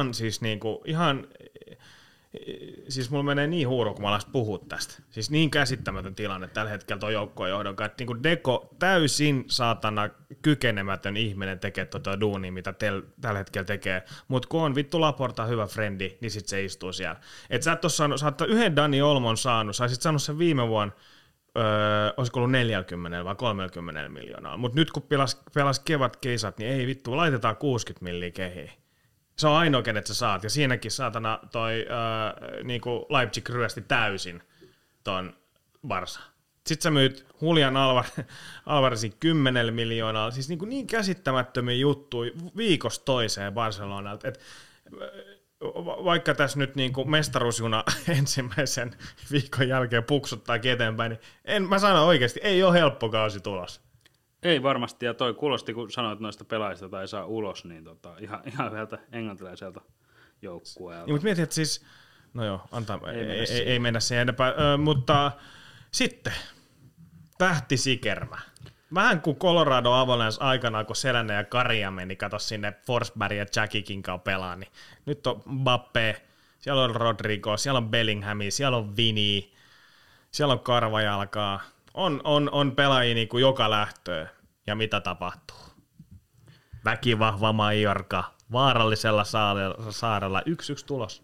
siis mulla menee niin huuru, kun mä alas puhua tästä. Siis niin käsittämätön tilanne tällä hetkellä tuon joukkoon johdon, että niin Deco täysin saatana kykenemätön ihminen tekee tuota duunia, mitä tällä hetkellä tekee. Mutta kun on vittu Laporta hyvä frendi, niin sit se istuu siellä. Et sä et ole saanut, sä oot yhden Dani Olmon saanut, sä olisit saanut sen viime vuonna, olisiko ollut 40 vai 30 miljoonaa. Mutta nyt kun pelas kevätkeisat, niin ei vittu, laitetaan 60 milliä kehiin. Se on ainoa, kenet sä saat, ja siinäkin saatana toi niinku Leipzig ryösti täysin ton Barsa. Sitten sä myyt Julian Alvarezin 10 miljoonaa, siis niin käsittämättömiä juttuja viikosta toiseen Barcelonalta, että vaikka tässä nyt niinku mestaruusjuna ensimmäisen viikon jälkeen puksuttaa eteenpäin, niin mä sanon oikeasti, ei ole helppo kausi tulos. Ei varmasti, ja toi kuulosti, kun sanoit noista pelaajista tai saa ulos, niin ihan yhdeltä englantilaiselta joukkueelta. Mutta mietin, että siis, no joo, ei mennä siihen enempää, mutta sitten tähtisikermä. Vähän kuin Colorado Avalanche aikanaan, kun Selänne ja Karia meni, kato sinne Forsberg ja Jackikin kanssa pelaa, niin nyt on Mbappé, siellä on Rodrigo, siellä on Bellinghami, siellä on Vini, siellä on Karvajalkaa. On pelaajia niin kuin joka lähtöön. Ja mitä tapahtuu? Väkivahva Mallorca vaarallisella saarella 1-1 tulos.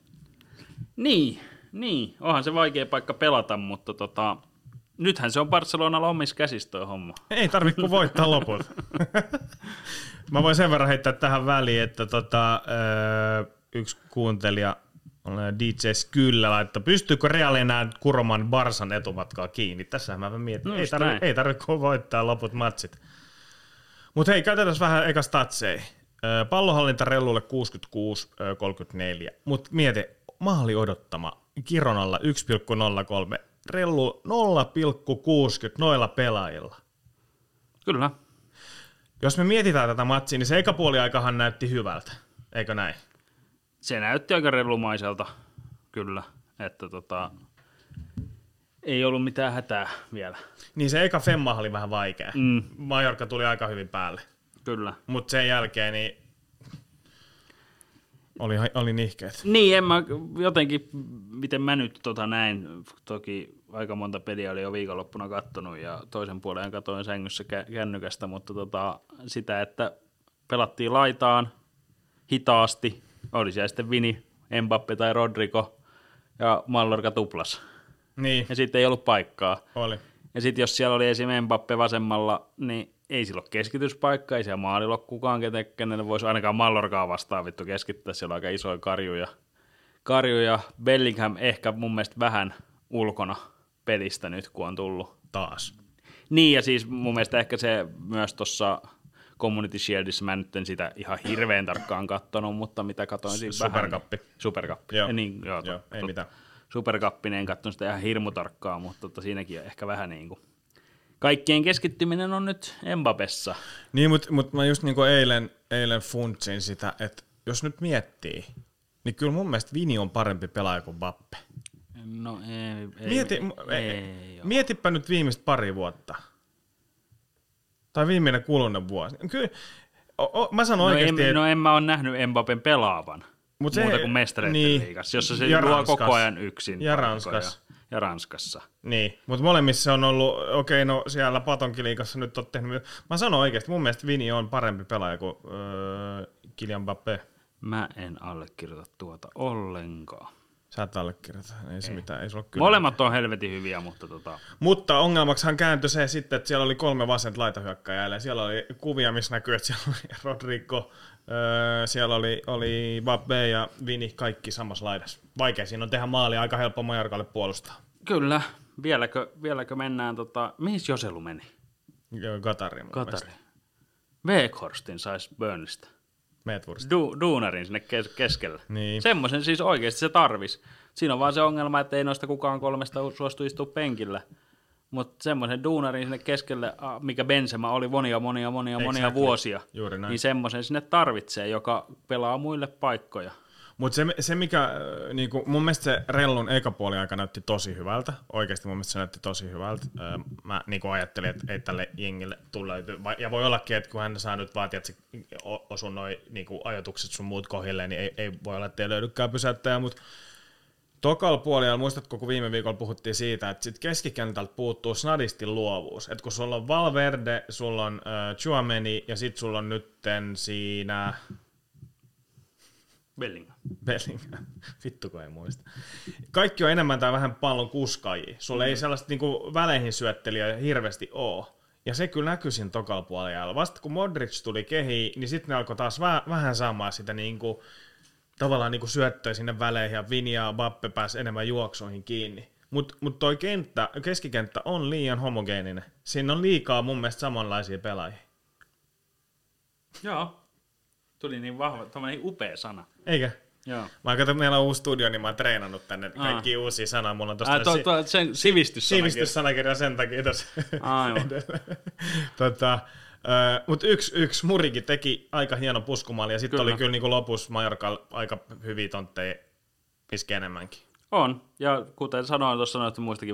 Niin. Onhan se vaikea paikka pelata, mutta nythän se on Barcelonalla omissa käsissä toi homma. Ei tarvitse kuin voittaa loput. Mä voin sen verran heittää tähän väliin, että yksi kuuntelija DJ Skyllä laittaa, pystyykö Real enää kuromaan Barsan etumatkaa kiinni? Tässähän mä mietin, ei tarvitse kuin voittaa loput matsit. Mutta hei, käytetään vähän eka statseja. Pallonhallinta Rellulle 66-34, mutta mieti, maali odottama Kironalla 1,03, Rellu 0,60 noilla pelaajilla. Kyllä. Jos me mietitään tätä matsia, niin se eka puoliaikahan näytti hyvältä, eikö näin? se näytti aika relumaiselta, kyllä, että ei ollut mitään hätää vielä. Niin se eka femma oli vähän vaikea. Mallorca tuli aika hyvin päälle. Kyllä. Mutta sen jälkeen niin oli nihkeet. Niin, en mä jotenkin, miten mä nyt näin, toki aika monta peliä oli jo viikonloppuna kattonut ja toisen puolen katoin sängyssä kännykästä, mutta sitä, että pelattiin laitaan hitaasti, oli siellä sitten Vini, Mbappe tai Rodrigo ja Mallorca tuplas. Niin. Ja sitten ei ollut paikkaa. Oli. Ja sitten jos siellä oli esimerkiksi Mbappe vasemmalla, niin ei sillä ole keskityspaikkaa, ei siellä maalilla ole kukaan, kenelle voisi ainakaan Mallorcaa vastaan vittu keskittää, siellä on aika isoja karjuja. Bellingham ehkä mun mielestä vähän ulkona pelistä nyt, kun on tullut. Taas. Niin, ja siis mun mielestä ehkä se myös tuossa Community Shieldissä, mä nyt en sitä ihan hirveän tarkkaan kattonut, mutta mitä katsoin siinä Supercuppi. vähän. Supercuppi. Joo, niin, joo ei mitään. Supercuppinen en katsonut sitä ihan hirmu tarkkaan, mutta siinäkin on ehkä vähän niin kuin kaikkien keskittyminen on nyt Mbappessa. Niin, mutta mä just niin kuin eilen funtsin sitä, että jos nyt miettii, niin kyllä mun mielestä Vini on parempi pelaaja kuin Mbappe. No ei. Mietipä nyt viimeistä pari vuotta. Tai viimeinen kulunut vuosi. Kyllä, mä sanon oikeasti, en mä ole nähnyt Mbappen pelaavan. Muuta kuin mestareiden liigassa, jossa se luo koko ajan yksin. Ja Ranskassa. Ja Ranskassa. Niin, mutta molemmissa se on ollut, no siellä Patonkiliigassa nyt on tehnyt. Mä sanon oikeasti, mun mielestä Vini on parempi pelaaja kuin Kylian Mbappé. Mä en allekirjoita tuota ollenkaan. Sä et allekirjoita, ei se mitään, ei se ole kyllä. Molemmat on helvetin hyviä, mutta Mutta ongelmaksihan kääntyi se sitten, että siellä oli 3 vasenta laitahyökkääjää, ja siellä oli kuvia, missä näkyy, että siellä oli Rodrigo, siellä oli Mbappé ja Vini, kaikki samassa laidassa. Vaikea siinä on tehdä maali, aika helppo Mallorcalle puolustaa. Kyllä, vieläkö mennään, mihin Joselu meni? Qatariin. Weghorsten saisi Burnleystä. Duunarin sinne keskelle. Niin. Semmoisen siis oikeasti se tarvisi. Siinä on vaan se ongelma, että ei noista kukaan 3 suostu istua penkillä. Mutta semmoisen duunarin sinne keskelle, mikä Benzema oli monia vuosia, niin semmoisen sinne tarvitsee, joka pelaa muille paikkoja. Mutta se mikä, niinku, mun mielestä se Rellun eka puoli aika näytti tosi hyvältä. Oikeasti mun mielestä se näytti tosi hyvältä. Mä niinku ajattelin, että ei tälle jengille tule. Ja voi ollakin, että kun hän saa nyt vaatia, että se osuu noin niinku, ajatukset sun muut kohdilleen, niin ei voi olla, että ei löydykään pysäyttäjä. Mutta tokalla puolella, muistatko, kun viime viikolla puhuttiin siitä, että sit keskikentältä puuttuu snadisti luovuus. Että kun sulla on Valverde, sulla on Tchouaméni ja sit sulla on nytten siinä Bellingham. Vittu kun ei muista. Kaikki on enemmän tai vähän pallon kuskaajia. Sulla ei sellaista niinku väleihin syöttelijä hirveästi ole. Ja se kyllä näkyi siinä tokalla puolella. Vasta kun Modric tuli kehiin, niin sitten ne alkoi taas vähän saamaan sitä niinku, tavallaan niinku syöttöä sinne väleihin ja Vini ja Mbappe pääsi enemmän juoksuihin kiinni. Mutta toi keskikenttä on liian homogeeninen. Siinä on liikaa mun mielestä samanlaisia pelaajia. Joo. Tuli niin vahva, tommoinen upea sana. Eikä? Joo. Mä katson, meillä on uusi studio, niin mä oon treenannut tänne kaikkia uusia sanoja. Mulla on tosta sen sivistyssanakirja sen takia tässä aivan. Mutta yksi Murigi teki aika hieno puskumaali, ja sitten oli kyllä niin lopussa Mallorca aika hyviä tontteja iske enemmänkin. On, ja kuten sanoin tuossa noista muistakin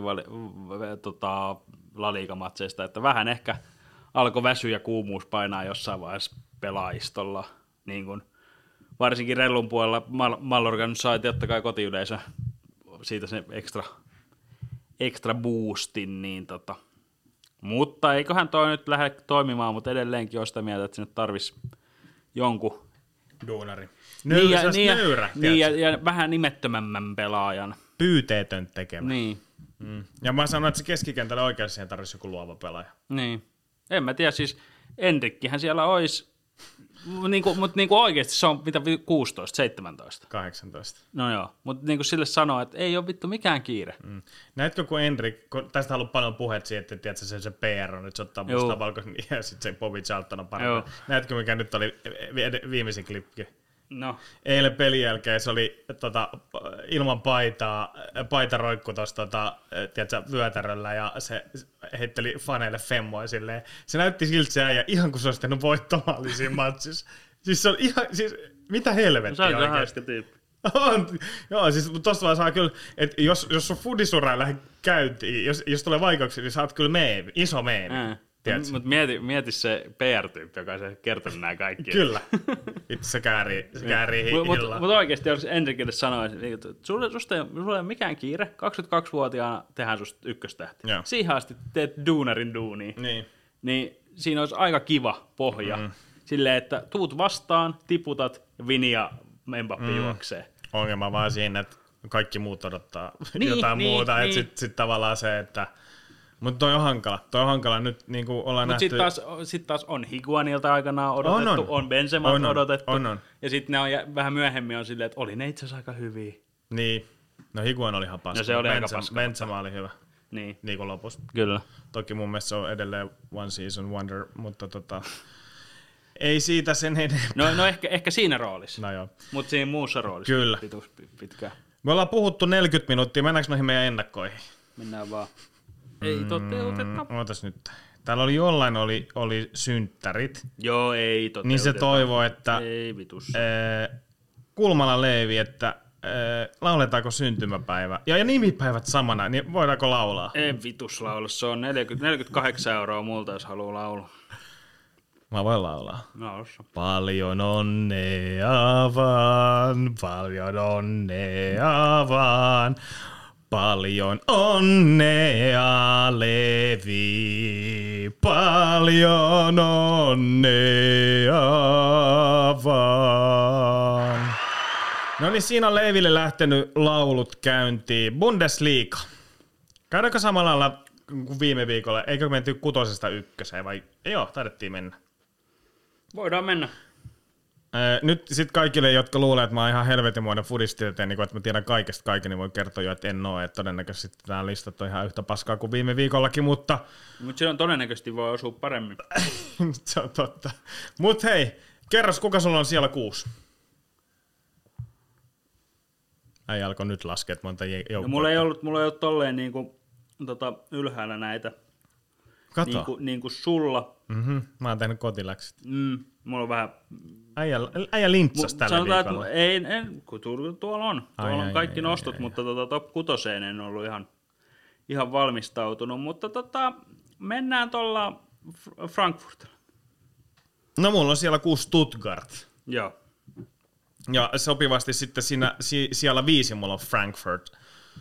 La Liga-matseista, että vähän ehkä alkoi väsy ja kuumuus painaa jossain vaiheessa pelaajistolla. Niin kun, varsinkin Rellun puolella Mallorca nyt sai totta kai kotiyleisö siitä se extra boostin, niin mutta eiköhän toi nyt lähde toimimaan, mutta edelleenkin on sitä mieltä, että sinne tarvisi jonkun duunari. Nöyrä. Ja vähän nimettömämmän pelaajan. Pyyteetön tekemä. Niin. Ja mä sanon, että se keskikentällä oikeasti siihen tarvitsisi joku luova pelaaja. Niin. En mä tiedä, siis Enrikkihän siellä olisi, mutta oikeasti se on mitä 16, 17. 18. No joo, mutta sille sanoo, että ei ole vittu mikään kiire. Näetkö, kun Enrik, kun tästä on ollut paljon puheet siitä, että tiedätkö, se PR on, että se ottaa musta valkoisen ja sitten se Bobby Charlton on parempi. Näetkö, mikä nyt oli viimeisin klippi? No. Eilen pelin jälkeen se oli ilman paitaa, paita roikku tuossa vyötäröllä ja se heitteli faneille femmoja silleen. Se näytti siltä se äijä ihan kuin se olisi tehnyt voittomaali siinä matsissa. Siis se on ihan, siis mitä helvettiä oikeasti. Joo, siis tosta vaan saa kyllä, että jos sun foodisura ei lähde käyntiin, jos tulee vaikeuksia, niin saat kyllä iso meemi. Mutta mieti se PR-tyyppi, joka on kertonut nämä kaikki. Kyllä. Itse se käärii hillaa. Mutta oikeasti, jos Enrikille sanoisi, että susta ei ole mikään kiire, 22-vuotiaana tehdään susta ykköstähti. Joo. Siihen asti teet duunarin duunia. Niin siinä olisi aika kiva pohja. Silleen, että tuut vastaan, tiputat, Vini ja Mbappé juoksee. Ongelma vaan siinä, että kaikki muut odottaa jotain muuta. Niin. Että sit tavallaan se, että... Mutta toi on hankala. Nyt niin kuin ollaan nähty... Sitten taas on Higuanilta aikanaan odotettu, on Benzemalta odotettu. On. Ja sitten ne on vähän myöhemmin on silleen, että oli ne itse asiassa aika hyviä. Niin. No Higuan oli ihan paska. No se oli aika paska. Benzema oli hyvä. Niin kuin lopussa. Kyllä. Toki mun mielestä se on edelleen one season wonder, mutta ei siitä sen enempää. No ehkä siinä roolissa. No joo. Mutta siinä muussa roolissa. Kyllä. Pitkään. Me ollaan puhuttu 40 minuuttia. Mennäänkö noihin meidän ennakkoihin? Mennään vaan. Ei toteuteta. Ootas nyt. Täällä oli jollain oli synttärit. Joo, ei toteuteta. Niin se toivoo, että ei vitus. Kulmala Leevi, että lauletaanko syntymäpäivä. Ja nimipäivät samana, niin voidaanko laulaa? Ei vitus laulu. Se on 48 € multa, jos haluaa laulaa. Mä voin laulaa. Laulossa. Paljon onnea vaan, paljon onnea vaan. Paljon onnea, Levi, paljon onnea vaan. No niin, siinä on Leville lähtenyt laulut käyntiin. Bundesliga. Käydäänkö samalla lailla kuin viime viikolla? Eikö menty 6-1 vai? Joo, taidettiin mennä. Voidaan mennä. Nyt sitten kaikille, jotka luulee, että mä oon ihan helvetinmoinen fudisti, että mä tiedän kaikesta kaiken, niin voin kertoa jo, että en oo. Että todennäköisesti nämä listat on ihan yhtä paskaa kuin viime viikollakin, mutta... Mutta silloin todennäköisesti voi osua paremmin. Se on totta. Mut hei, kerros, kuka sulla on siellä 6? Ei alkoi nyt laskea, että monta joukkoa. No, mulla ei ollut tolleen niinku, ylhäällä näitä. Kato. Niin kuin sulla. Mä oon tehnyt kotiläkset. Mulla on vähän... Äijä lintsas tällä viikolla. Kun tuolla on. Tuolla on kaikki nostot, mutta top 6 en ollut ihan valmistautunut. Mutta mennään tuolla Frankfurtilla. No mulla on siellä 6 Stuttgart. Joo. Ja sopivasti sitten siellä 5 mulla on Frankfurt.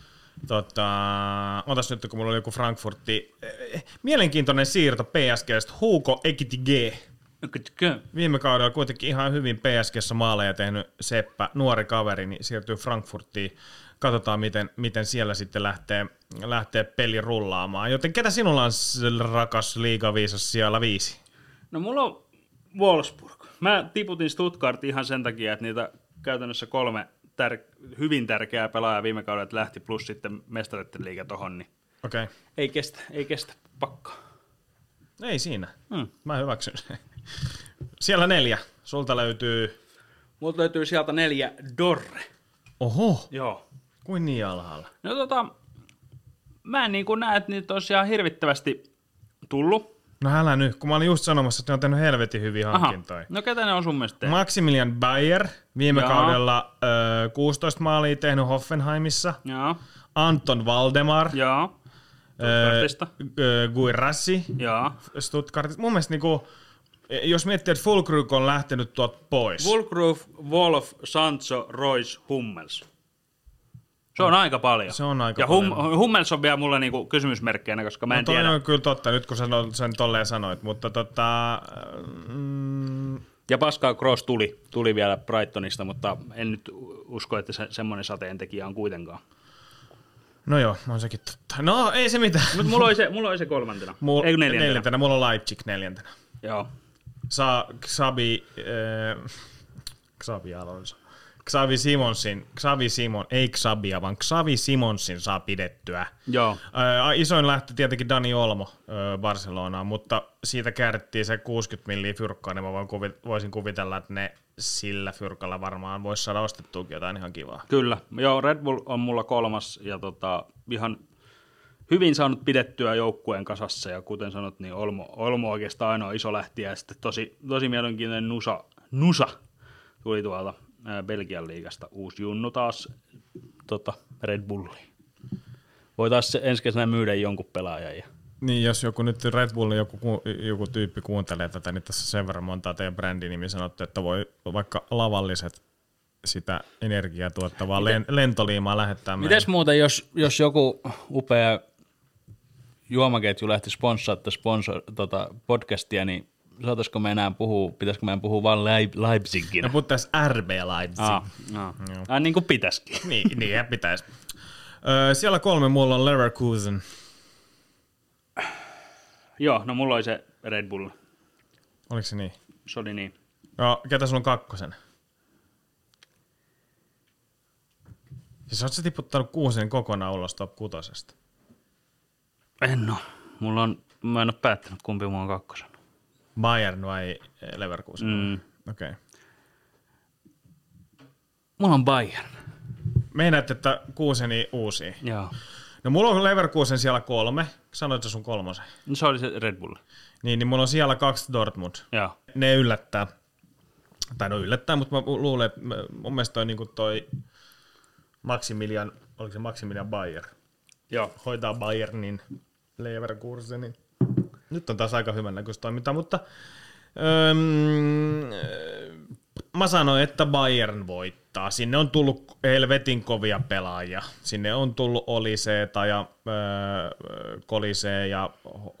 Otas nyt, kun mulla oli joku Frankfurtti. Mielenkiintoinen siirto PSG:stä. Hugo Ekitike. Viime kaudella kuitenkin ihan hyvin PSG:ssä maaleja tehnyt Seppä, nuori kaveri, niin siirtyy Frankfurttiin. Katsotaan, miten siellä sitten lähtee peli rullaamaan. Joten ketä sinulla on rakas liigaviisas siellä 5? No mulla on Wolfsburg. Mä tiputin Stuttgart ihan sen takia, että niitä käytännössä 3 hyvin tärkeää pelaajaa viime kaudella lähti, plus sitten mestareiden liiga tohon, niin okay. Ei kestä pakkaa. Ei siinä. Mä hyväksyn sen. Siellä 4. Sulta löytyy... Multa löytyy sieltä 4 Dorre. Oho. Joo. Kuin niin alhaalla? No mä en niin kuin näe, että niitä olisi ihan hirvittävästi tullut. No älä nyt, kun mä olin just sanomassa, että ne on tehnyt helvetin hyviä hankintoja. No ketä ne on sun mielestä tehnyt? Maximilian Bayer, viime kaudella 16 maalia tehnyt Hoffenheimissa. Joo. Anton Valdemar. Joo. Guirassi. Joo. Stuttgartista. Mun mielestä niinku, jos miettii, että Fulkrug on lähtenyt tuolta pois. Fulkrug, Wolf, Sancho, Royce, Hummels. Se on aika paljon. Se on aika paljon. Ja Hummels on vielä mulle niinku kysymysmerkkeinä, koska mä en tiedä. Toi on kyllä totta, nyt kun sen tolleen sanoit, mutta Ja Pascal Gross tuli vielä Brightonista, mutta en nyt usko, että semmoinen sateentekijä on kuitenkaan. No joo, on sekin totta. No ei se mitään. Mutta mulla oli se 3. Ei 4. Mulla on Leipzig 4. Joo. Xavi Simonsin saa pidettyä. Joo. Isoin lähtö tietenkin Dani Olmo Barcelonaan, mutta siitä käärittiin se 60 milliä fyrkkaa, niin mä voisin kuvitella, että ne sillä fyrkalla varmaan voisi saada ostettuakin jotain ihan kivaa. Kyllä. Joo, Red Bull on mulla 3. ja ihan hyvin saanut pidettyä joukkueen kasassa, ja kuten sanot, niin Olmo oikeastaan ainoa iso lähtiä, ja sitten tosi mielenkiintoinen Nusa tuli tuolta Belgian liigasta uusi junnu taas Red Bulliin. Voitaisiin ensi kesänä myydä jonkun pelaajan. Niin, jos joku nyt Red Bullin joku tyyppi kuuntelee tätä, niin tässä sen verran montaa teidän brändinimi sanottu, että voi vaikka lavalliset sitä energiaa tuottavaa lentoliimaa lähettää meille. Mites muuten, jos joku upea juomaketju lähti sponssaamaan podcastia, niin saataisiko me enää pitäisikö meidän puhua vaan Leipzigin? No puhuttaisiin RB Leipzig. Niin kuin pitäisikin. niin pitäisi. Siellä 3 mulla on Leverkusen. Joo, no mulla oli se Red Bull. Oliko se niin? Se oli niin. Joo, ketä sulla on 2? Siis ootko sä tiputtanut 6 kokonaan ulos top 6? En oo. Mä en oo päättänyt, kumpi mulla on 2. Bayern vai Leverkusen? Okei. Mulla on Bayern. Meinaat, että 6 uusia. Joo. No mulla on Leverkusen siellä 3. Sanoit sä sun 3? No se oli se Red Bull. Niin mulla on siellä 2 Dortmund. Joo. Ne yllättää. Tai no yllättää, mutta mä luulen, että mun mielestä toi Maximilian, oliko se Maximilian Bayer? Joo. Hoitaa Bayernin Leverkusenin. Nyt on taas aika hyvän näköistä toimintaa, mutta mä sanoin, että Bayern voittaa. Sinne on tullut helvetin kovia pelaajia. Sinne on tullut Oliseeta ja Kolisee ja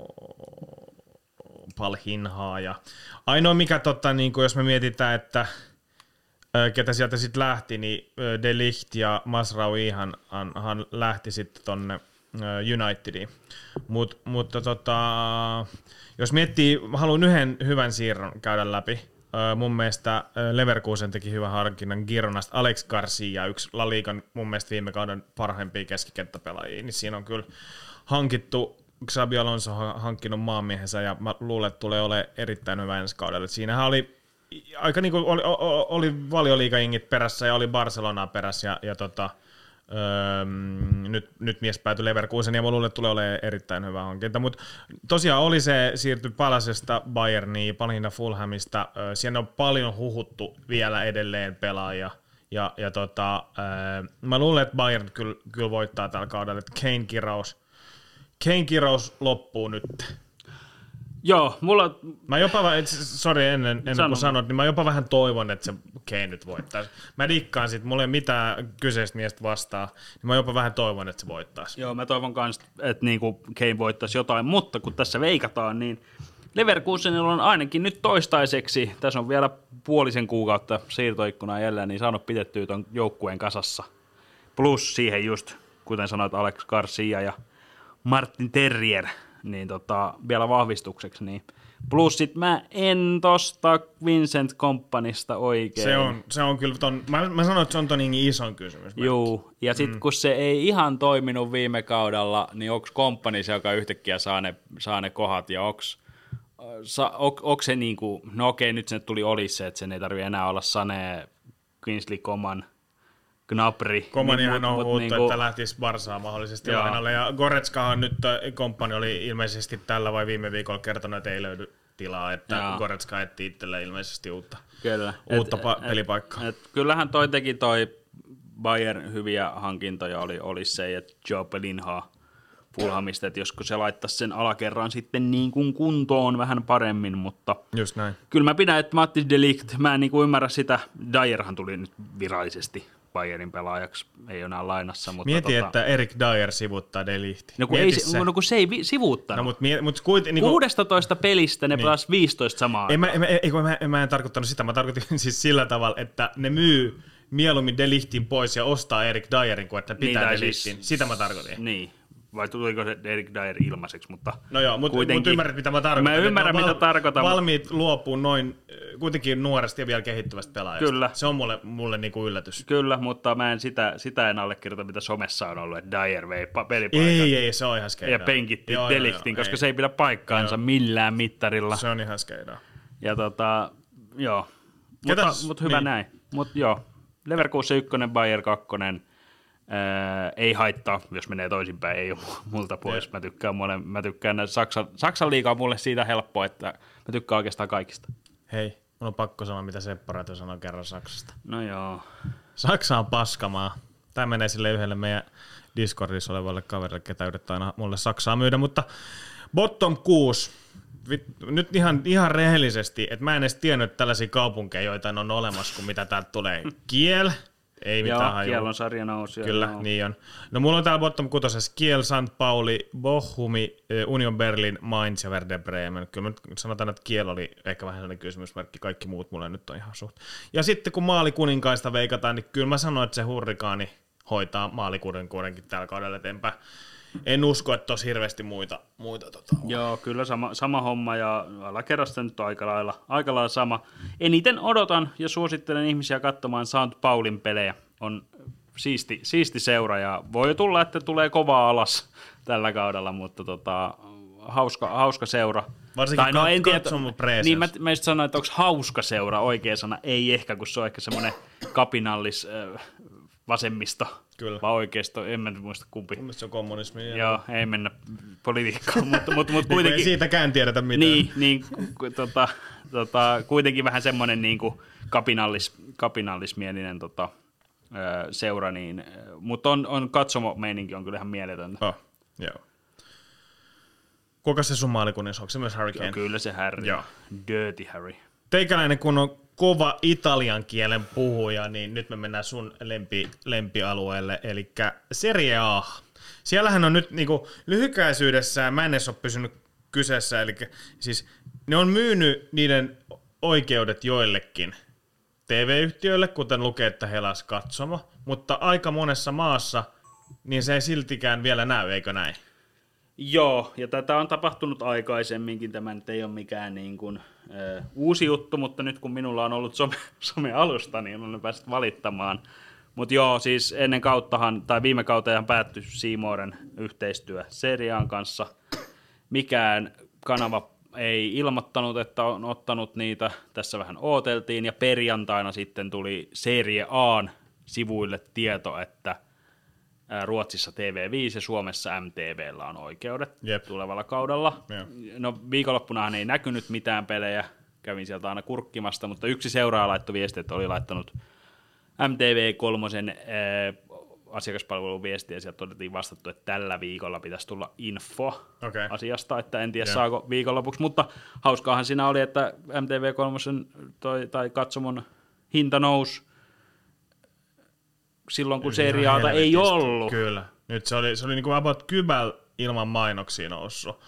Palhinhaa. Ja ainoa mikä niin jos me mietitään, että ketä sieltä sitten lähti, niin De Ligt ja Masraoui hän lähti sitten tonne Unitediin. Mutta jos miettii, haluan yhden hyvän siirron käydä läpi. Mun mielestä Leverkusen teki hyvän harkinnan Gironasta Alex Garcia, yksi La Ligan mun mielestä viime kauden parhaimpia keskikenttäpelaajia, niin siinä on kyllä hankittu, Xabi Alonso on hankkinut maanmiehensä ja mä luulen, että tulee olemaan erittäin hyvä ensi kaudella. Siinähän oli aika niin kuin oli Valioliigajengit perässä ja oli Barcelonaa perässä ja nyt mies päätyi Leverkusen ja mä luulen, että tulee olemaan erittäin hyvä hankinta. Mutta tosiaan oli se siirtyi Palasesta Bayerniin, Palhinna Fulhamista. Siellä on paljon huhuttu vielä edelleen pelaajia. Mä luulen, että Bayern kyllä voittaa tällä kaudella. Että Kane-kirous loppuu nyt. Joo, mulla... Mä jopa, ennen kuin sanot, niin mä jopa vähän toivon, että se Kane nyt voittaisi. Mä dikkaan sit, mulla ei mitään kyseistä miestä vastaa, niin mä jopa vähän toivon, että se voittaisi. Joo, mä toivon myös, että niinku Kane voittaisi jotain, mutta kun tässä veikataan, niin Leverkusenilla on ainakin nyt toistaiseksi, tässä on vielä puolisen kuukautta siirtoikkunaa jälleen, niin saanut pidettyä ton joukkueen kasassa. Plus siihen just, kuten sanoit, Alex Garcia ja Martin Terrier, niin vielä vahvistukseksi, niin plus sit mä en tosta Vincent Kompanysta oikein. Se on kyllä mä sanon, että se on ton ison kysymys. Juu, ja sit kun se ei ihan toiminut viime kaudella, niin onks Kompany se, joka yhtäkkiä saa ne kohdat, ja onks se niinku, no okei, nyt sen tuli Olisse, että sen ei tarvitse enää olla Sané, Kingsley Coman, Gnabry. Komanihan on huuttu, että lähtisi Barsaan mahdollisesti lainalle. Ja Goretzkahan nyt Kompany oli ilmeisesti tällä vai viime viikolla kertonut, että ei löydy tilaa, että Goretzka etsii itselleen ilmeisesti uutta pelipaikkaa. Kyllähän teki toi Bayern hyviä hankintoja oli se, että Joe Bellinha Fulhamista, että josko se laittaisi sen alakerran sitten niin kuin kuntoon vähän paremmin, mutta just näin. Kyllä mä pidän, että Matthijs de Ligt, mä en niin kuin ymmärrä sitä, Dyerhan tuli nyt virallisesti Bayernin pelaajaksi, ei ole enää lainassa. Mutta mieti, että Erik Dyer sivuttaa De Lichtin. No kun se ei sivuuttanut. No, mutta niin 16 pelistä ne pelasi 15 samaa. Mä en tarkoittanut sitä, mä tarkoitin siis sillä tavalla, että ne myy mieluummin De Lichtin pois ja ostaa Erik Dyerin, kuin että pitää De Lichtin. Sitä mä tarkoitin. Niin. Vai tuliko se Erik Dyer ilmaiseksi, mutta no joo, mutta ymmärrät, mitä mä tarkoitan. Mä ymmärrän, mitä tarkoitan. Valmiit luopuu noin kuitenkin nuoresta ja vielä kehittyvästä pelaajasta. Kyllä. Se on mulle niinku yllätys. Kyllä, mutta mä en sitä en allekirjoita, mitä somessa on ollut, että Dyer vei pelipaikan. Ei, se on ihan skeidaa. Ja penkitti De Lichtin, koska se ei pidä paikkaansa millään mittarilla. Se on ihan skeidaa. Ja joo. Mutta hyvä näin. Mutta joo, Leverkusen 1, Bayern 2. Ei haittaa, jos menee toisinpäin, ei ole multa pois. Mä tykkään Saksan liigaa mulle siitä helppoa, että mä tykkään oikeastaan kaikista. Hei, mun on pakko sanoa, mitä Seppo Räty sanoi kerran Saksasta. No joo. Saksa on paskamaa. Tämä menee sille yhdelle meidän Discordissa olevalle kaverille, ketä yrittää aina mulle Saksaa myydä, mutta bottom 6. Nyt ihan rehellisesti, että mä en edes tiennyt, että tällaisia kaupunkeja, joita on olemassa, kuin mitä täältä tulee. Kiel, ei mitään hajua. Kiel on sarjanousia. Kyllä, joo. Niin on. No mulla on täällä bottom 6 Kiel, St. Pauli, Bochumi, Union Berlin, Mainz ja Werder Bremen. Kyllä mä nyt sanotaan, että Kiel oli ehkä vähän sellainen kysymysmerkki, kaikki muut mulle nyt on ihan suht. Ja sitten kun maalikuninkaista veikataan, niin kyllä mä sanoin, että se Hurrikaani hoitaa maalikuninkuudenkin tällä kaudella eteenpäin. En usko, että olisi hirveästi muita Joo, kyllä sama homma ja alakerrasta nyt on aika lailla sama. Eniten odotan ja suosittelen ihmisiä katsomaan St. Paulin pelejä. On siisti seura ja voi tulla, että tulee kovaa alas tällä kaudella, mutta hauska seura. Varsinkin katsomo presence. Niin mä just sanoin, että onko hauska seura oikea sana? Ei ehkä, kun se on ehkä semmoinen kapinallis vasemmisto. Kyllä. Vai oikeisto, en mä muista kumpi. Mun mielestä se on kommunismi. Joo, ei mennä politiikkaan, mutta kuitenkin. Ei siitäkään tiedetä mitään. Kuitenkin vähän semmoinen niin kuin kapinallismielinen seura, niin, mutta on katsomo-meininki on kyllä ihan mieletöntä. Joo. Kuinka se sun maalikunnissa, onko se myös Harry Kane? Joo, kyllä se Harry. Joo. Dirty Harry. Teikäläinen, kun on kova italian kielen puhuja, niin nyt me mennään sun lempialueelle, eli Serie A. Siellähän on nyt niinku lyhykäisyydessään, mä en edes ole pysynyt kyseessä, eli siis ne on myynyt niiden oikeudet joillekin TV-yhtiöille, kuten lukee, että Helas katsomo, mutta aika monessa maassa niin se ei siltikään vielä näy, eikö näin? Joo, ja tätä on tapahtunut aikaisemminkin, tämä nyt ei ole mikään niin kuin, uusi juttu, mutta nyt kun minulla on ollut some-alusta, niin olen päässyt valittamaan. Mutta joo, siis ennen kauttahan, tai viime kauteen päättyi C Moren yhteistyö Serie A:n kanssa. Mikään kanava ei ilmoittanut, että on ottanut niitä, tässä vähän ooteltiin, ja perjantaina sitten tuli Serie A:n sivuille tieto, että Ruotsissa TV5 ja Suomessa MTV:llä on oikeudet tulevalla kaudella. Yep. No viikonloppunahan ei näkynyt mitään pelejä, kävin sieltä aina kurkkimasta, mutta yksi seuraaja laittoi viestiä, että oli laittanut MTV3 asiakaspalvelun viestiä ja sieltä todettiin vastattu, että tällä viikolla pitäisi tulla info asiasta, että en tiedä saako viikonlopuksi, mutta hauskaahan siinä oli, että MTV3 tai katsomon hinta nousi silloin, kun Serie A:ta ei ollut. Kyllä. Nyt se oli niin kuin about kybäl ilman mainoksia noussut.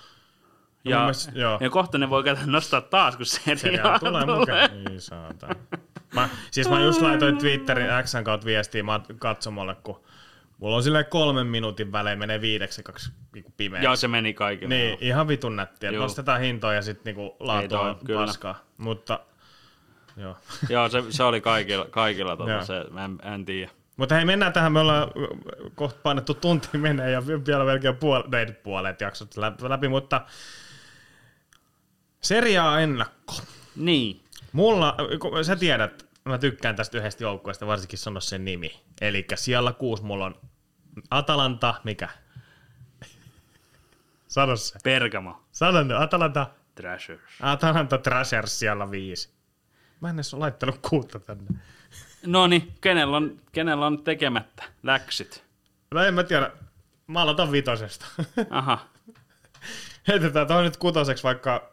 Ja kohta ne voi nostaa taas, kun Serie A tulee. Niin saatan. Mä just laitoin Twitterin X:n kautta viestiä katsomolle, kun mulla on silleen 3 minuutin välein, menee 5 pimeäksi. Joo, se meni kaikille. Niin, ihan vitun nättiä. Nostetaan hintoja ja sitten niinku laatu on paskaa. Mutta joo. Joo, se oli kaikilla se, mä en tiedä. Mutta hei, mennään tähän, me ollaan kohta painettu tunti menee ja vielä melkein puolet jaksot läpi, mutta Serie A ennakko. Niin. Mulla, sä tiedät, mä tykkään tästä yhdestä joukkueesta, varsinkin sano sen nimi. Eli siellä 6 mulla on Atalanta, mikä? Sano se. Bergamo. Sano ne, Atalanta. Thrashers. Atalanta Thrashers siellä 5. Mä en edes ole laittanut 6 tänne. Noniin, kenellä on tekemättä läksyt? No en mä tiedä, mä aloitan 5. Aha. Heitetään tuohon nyt 6 vaikka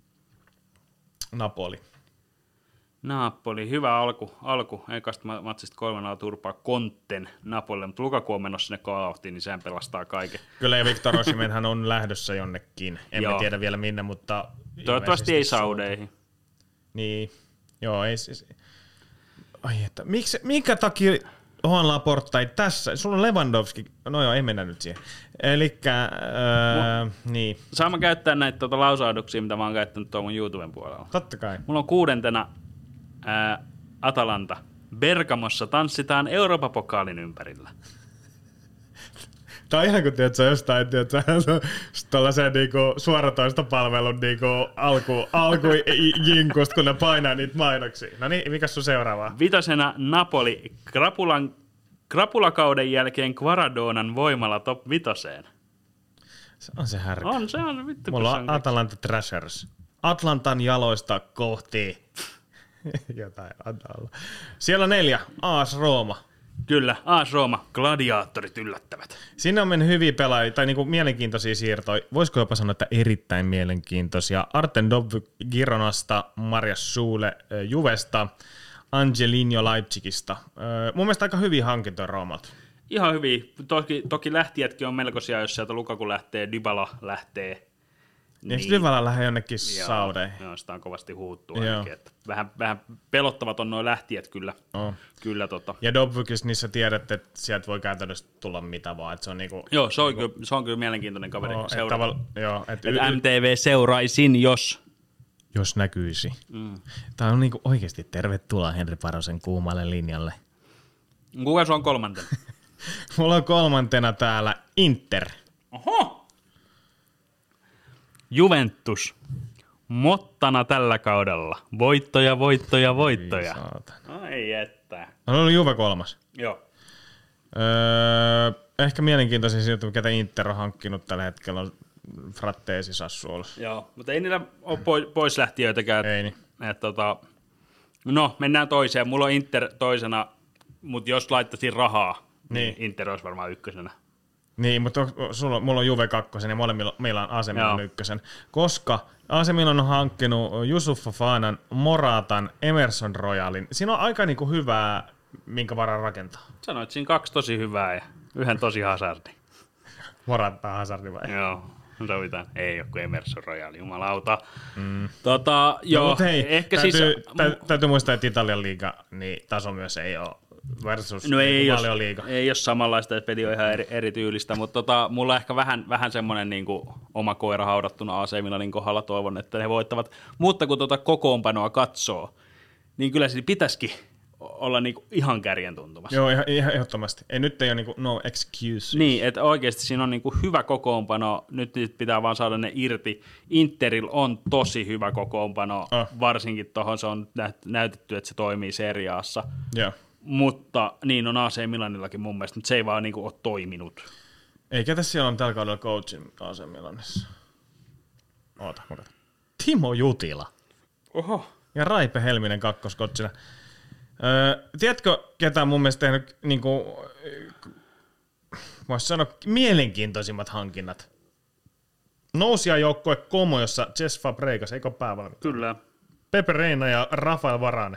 Napoli, hyvä alku. Ekasta matsista 3-0 turpaa Conten Napolille, mutta Lukaku on menossa sinne Call-Outiin, niin sehän pelastaa kaiken. Kyllä, ja Victor Osimhenhan on lähdössä jonnekin. Emme tiedä vielä minne, mutta toivottavasti ei Saudeihin. Niin, joo, ei siis. Ai että, minkä takia Juan Laporta ei tässä? Sulla on Lewandowski, no joo, ei mennä nyt siihen. Elikkä, niin. Saan mä käyttää näitä lausahduksia, mitä mä oon käyttänyt tuon mun YouTuben puolella? Totta kai. Mulla on 6. Atalanta. Bergamossa tanssitaan Eurooppa-pokaalin ympärillä. Tää on ihan kuin tiedät, jostain tällaisen niinku suoratoistopalvelun niinku alkujinkusta, kun ne painaa niitä mainoksia. No niin, mikä sun seuraava? 5. Napoli. Krapulakauden jälkeen Kvaradonan voimalla top 5. Se on se härkä. Se on vittu. Mulla on Atalanta Thrashers. Atlantan jaloista kohti Jotain antaa olla. Siellä 4, AS Rooma. Kyllä, AS Rooma, gladiaattorit yllättävät. Sinne on mennyt hyviä pelaajia, tai niinku mielenkiintoisia siirtoja. Voisiko jopa sanoa, että erittäin mielenkiintoisia. Arten Dovbyk Gironasta, Marias Suule Juvesta, Angelinho Leipzigistä. Mun mielestä aika hyviä hankintoja Roomalta. Ihan hyvin. Toki lähtijätkin on melkoisia, jos sieltä Lukaku lähtee, Dybala lähtee. Eikö Dybala lähde jonnekin Saudeihin? Joo, sitä on kovasti huuttu ainakin. Että vähän pelottavat on nuo lähtijät kyllä. Oh. Kyllä Ja Dobbykissa niissä tiedät, että sieltä voi käytännössä tulla mitä vaan. Että se on niinku, joo, se on kyllä mielenkiintoinen kaveri. että MTV seuraisin, jos näkyisi. Tämä on niinku oikeasti tervetuloa Henri Parosen kuumalle linjalle. Kuka se on kolmantena? Mulla on kolmantena täällä Inter. Oho! Juventus. Mottana tällä kaudella. Voittoja. Ai että. On ollut Juve 3. Joo. Ehkä mielenkiintoisin sieltä, ketä Inter on hankkinut tällä hetkellä, on Fratteesi Sassuolo. Joo, mutta ei niillä ole poislähtiöitäkään. Ei niin. No, mennään toiseen. Mulla on Inter toisena, mutta jos laittaisin rahaa, niin Inter olisi varmaan ykkösenä. Niin, mutta mulla on Juve 2 ja molemmilla meillä on AC Milan 1. Koska AC Milan on hankkinut Yusuf Fofanan, Moratan, Emerson Royalin. Siinä on aika niinku hyvää, minkä varaa rakentaa. Sanoit siinä 2 tosi hyvää ja 1 tosi Hazardi. Morata Hazardi vai? Joo, sovitaan. Ei ole kuin Emerson Royal, jumalauta. Joo, mutta hei, ehkä täytyy muistaa, että Italian liiga, niin taso myös ei ole versus paljon liiga. Ei ole samanlaista, että peli on ihan eri tyylistä, mutta mulla on ehkä vähän semmoinen niin kuin oma koira haudattuna AC Milanin kohdalla, toivon, että ne voittavat. Mutta kun kokoonpanoa katsoo, niin kyllä siinä pitäisikin olla niinku ihan kärjen tuntumassa. Joo, ihan ehdottomasti. Nyt ei ole niinku no excuse. Niin, että oikeasti siinä on niinku hyvä kokoonpano, nyt pitää vaan saada ne irti. Interil on tosi hyvä kokoonpano, varsinkin tuohon se on näytetty, että se toimii seriaassa. Yeah. Mutta niin on AC Milanillakin mun mielestä, mutta se ei vaan niinku ole toiminut. Ei, ketä siellä on tällä kaudella coachin AC Milanissa? Oota. Timo Jutila. Oho. Ja Raipe Helminen kakkoskotsina. Tiedätkö, ketä on mun mielestä tehnyt, niinku, voisi sanoa, mielenkiintoisimmat hankinnat? Nousijajoukkue Como, jossa Cesc Fabregas, eikö päävalmentaja? Kyllä. Pepe Reina ja Rafael Varane.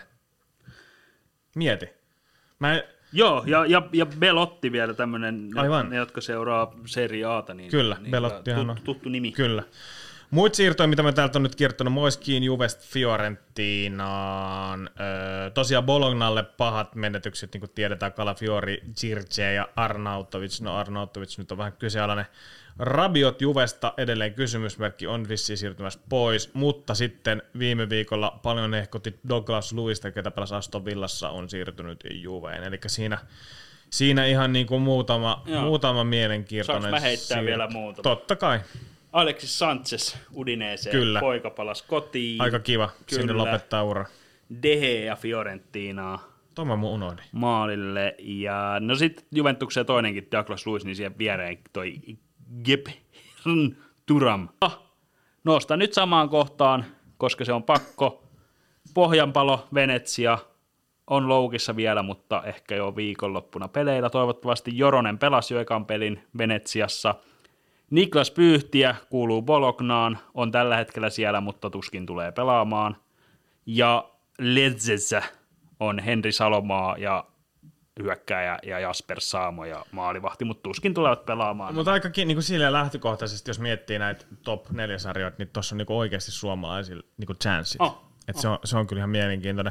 Mieti. Joo, ja Belotti vielä tämmöinen, ne jotka seuraa Serie A:ta, niin, kyllä, niin Belottihan on tuttu nimi. Kyllä. Muut siirtoja, mitä mä täältä on nyt kirjoittanut, Moiskiin, Juvest, Fiorentinaan. Tosiaan Bolognalle pahat menetykset, niin kuin tiedetään, Calafiori, Circe ja Arnautovic. No Arnautovic nyt on vähän kyseenalainen. Rabiot Juvesta edelleen kysymysmerkki, on vissiin siirtymässä pois, mutta sitten viime viikolla paljon ehkotti Douglas Luista, ketä pelasi Aston Villassa, on siirtynyt Juveen. Eli siinä ihan niin kuin muutama mielenkiintoinen. Saanko mä heittää vielä muutama? Totta kai. Alexis Sanchez Udineeseen, kyllä. Poika palasi kotiin. Aika kiva, kyllä. Sinne lopettaa ura. De Gea Fiorentinaa. Tuon mä unohdin. Maalille, ja no sitten Juventuksen toinenkin Douglas Luiz, niin siihen viereen toi Gebhard Thuram. Nostan nyt samaan kohtaan, koska se on pakko. Pohjanpalo, Venetsia on loukissa vielä, mutta ehkä jo viikonloppuna peleillä. Toivottavasti Joronen pelasi jo ekan pelin Venetsiassa. Niklas Pyyhtiä kuuluu Bolognaan, on tällä hetkellä siellä, mutta tuskin tulee pelaamaan. Ja Ledzessä on Henri Salomaa ja hyökkääjä ja Jasper Saamo ja maalivahti, mutta tuskin tulevat pelaamaan. Mutta aika niin kuin silleen lähtökohtaisesti, jos miettii näitä top 4 sarjoita, niin tuossa on niin kuin oikeasti suomalaisilla niin kuin chanssit. Se on kyllä ihan mielenkiintoinen.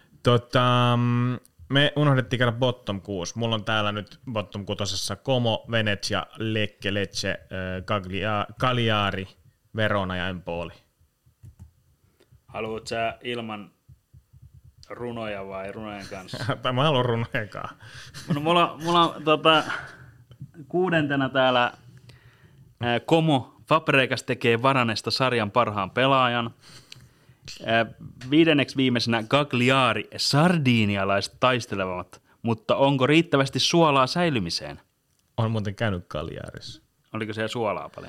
Me unohdettiin käydä bottom 6. Mulla on täällä nyt bottom 6 Como, Venezia, Lecce, Cagliari, Verona ja Empoli. Haluatko sä ilman runoja vai runojen kanssa? Mä haluan runojen kanssa. No, mulla on 6. täällä Como. Fabregas tekee Varanesta sarjan parhaan pelaajan. 5. viimeisenä Cagliari, sardinialaiset taistelevat, mutta onko riittävästi suolaa säilymiseen? On muuten käynyt Cagliarissa. Oliko siellä suolaa paljon?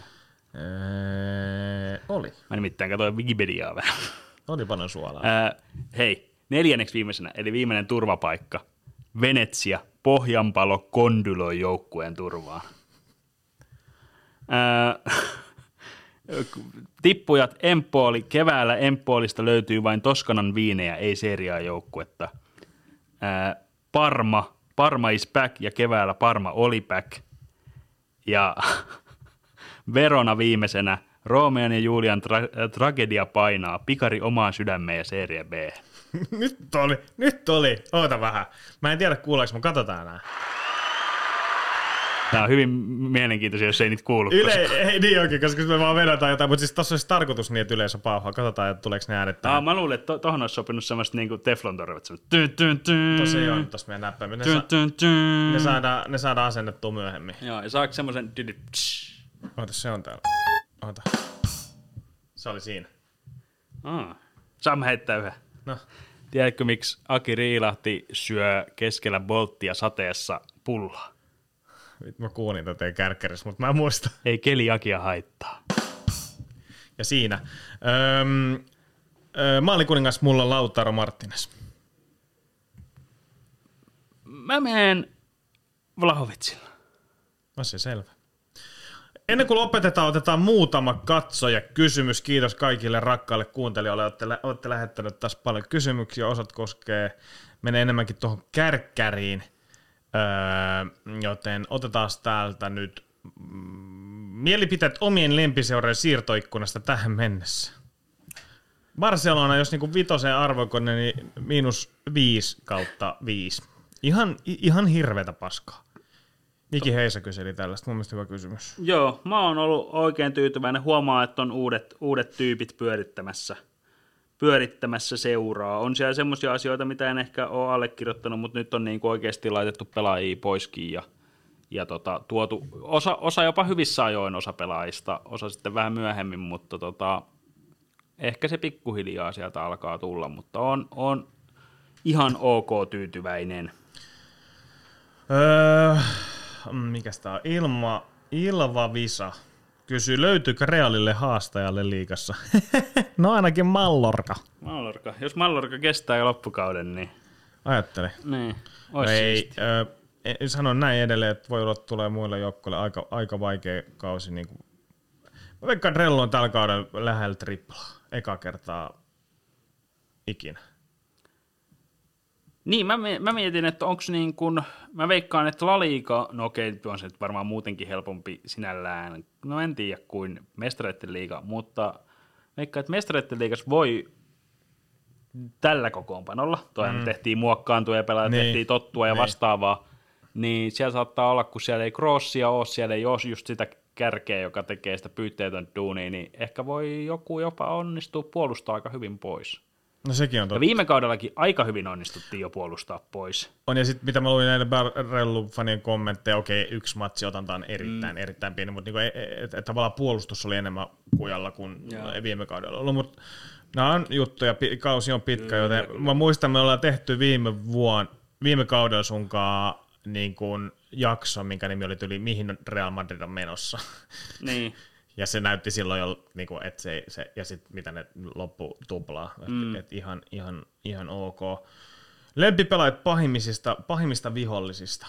Oli. Mä nimittäin katsoin Wikipediaa vähän. Oli paljon suolaa. Hei, Neljänneksi viimeisenä, eli viimeinen turvapaikka. Venetsia, Pohjanpalo kondyloi joukkueen turvaan. Tippujat Empoli. Keväällä Empolista löytyy vain Toskanan viinejä, ei seriaa joukkuetta. Parma is back ja keväällä Parma oli back. Ja Verona viimeisenä. Roomean ja Julian tragedia painaa. Pikari omaa sydämeen ja Serie B. Nyt oli. Oota vähän. Mä en tiedä kuuleeko, mutta katsotaan nää. Tämä on hyvin mielenkiintoisia, jos ei niitä kuulu. Ei niin oikein, koska me vaan vedetään jotain, mutta siis tossa olisi tarkoitus niin, että yleisö pauhaa. Katsotaan, että tuleeko ne äänet tähän. Mä luulen, että tohon olisi sopinut semmoista niinku teflon-torvet. Tosi on, tossa meidän näppäimme. Ne saadaan asennettua myöhemmin. Joo, ja saako semmoisen... Oota, se on täällä. Oota. Se oli siinä. Saamme heittää yhden. No. Tiedätkö, miksi Aki Riilahti syö keskellä Bolttia sateessa pullaa? Mä kuulin tätä kärkkärissä, mutta mä en muista. Ei keliakia haittaa. Ja siinä. Maalikuningas mulla on Lautaro Martínez. Mä menen Vlahovicilla. Asia selvä. Ennen kuin lopetetaan, otetaan muutama katsoja kysymys. Kiitos kaikille rakkaille kuuntelijoille. Olette lähettäneet taas paljon kysymyksiä. Osat menee enemmänkin tuohon kärkkäriin. Joten otetaan täältä nyt mielipiteet omien lempiseurojen siirtoikkunasta tähän mennessä. Barcelona, jos niinku vitosen arvokone, niin -5/5. Ihan hirveätä paskaa. Miki Heisa kyseli tällaista, mun mielestä hyvä kysymys. Joo, mä oon ollut oikein tyytyväinen. Huomaa, että on uudet tyypit pyörittämässä seuraa. On siellä semmoisia asioita, mitä en ehkä ole allekirjoittanut, mutta nyt on niinku oikeasti laitettu pelaajia poiskin ja tuotu osa jopa hyvissä ajoin osa pelaajista, osa sitten vähän myöhemmin, mutta ehkä se pikkuhiljaa sieltä alkaa tulla, mutta on ihan ok tyytyväinen. Mikäs tää on? Ilva Visa kysyy, löytyykö Realille haastajalle liigassa? No ainakin Mallorca. Jos Mallorca kestää loppukauden, niin... Ajattele. Niin, sanon näin edelleen, että voi olla, että tulee muille joukkoille aika vaikea kausi. Niin kuin... Mä veikkaan, että Rello on tällä kaudella lähellä triplaa. Eka kertaa ikinä. Niin, mä mietin, että onko niin kuin, mä veikkaan, että La Liga, no okei, on se varmaan muutenkin helpompi sinällään, no en tiedä kuin Mestareiden liiga, mutta veikkaan, että Mestareiden liigassa voi tällä kokoonpanolla, toihan tehtiin muokkaantua ja tehtiin tottua ja vastaavaa, niin siellä saattaa olla, kun siellä ei crossia ole, siellä ei ole just sitä kärkeä, joka tekee sitä pyytteetön duunia, niin ehkä voi joku jopa onnistua puolustaa aika hyvin pois. No sekin on totta. Ja viime kaudellakin aika hyvin onnistuttiin jo puolustaa pois. On, ja sitten mitä mä luin näiden Rellu-fanien kommentteja, okei, yksi matsi otanta on erittäin pieni, mutta niinku, tavallaan puolustus oli enemmän kujalla kuin viime kaudella ollut, mutta nämä on juttuja, kausi on pitkä, joten mä muistan, me ollaan tehty viime kaudella sunkaan niin kuin jakso, minkä nimi oli tyyli, mihin Real Madrid on menossa. Niin. Ja se näytti silloin jo, niinku, että se ja sitten mitä ne loppu tuplaa, että ihan ok. Lempipelaajat pahimmista vihollisista.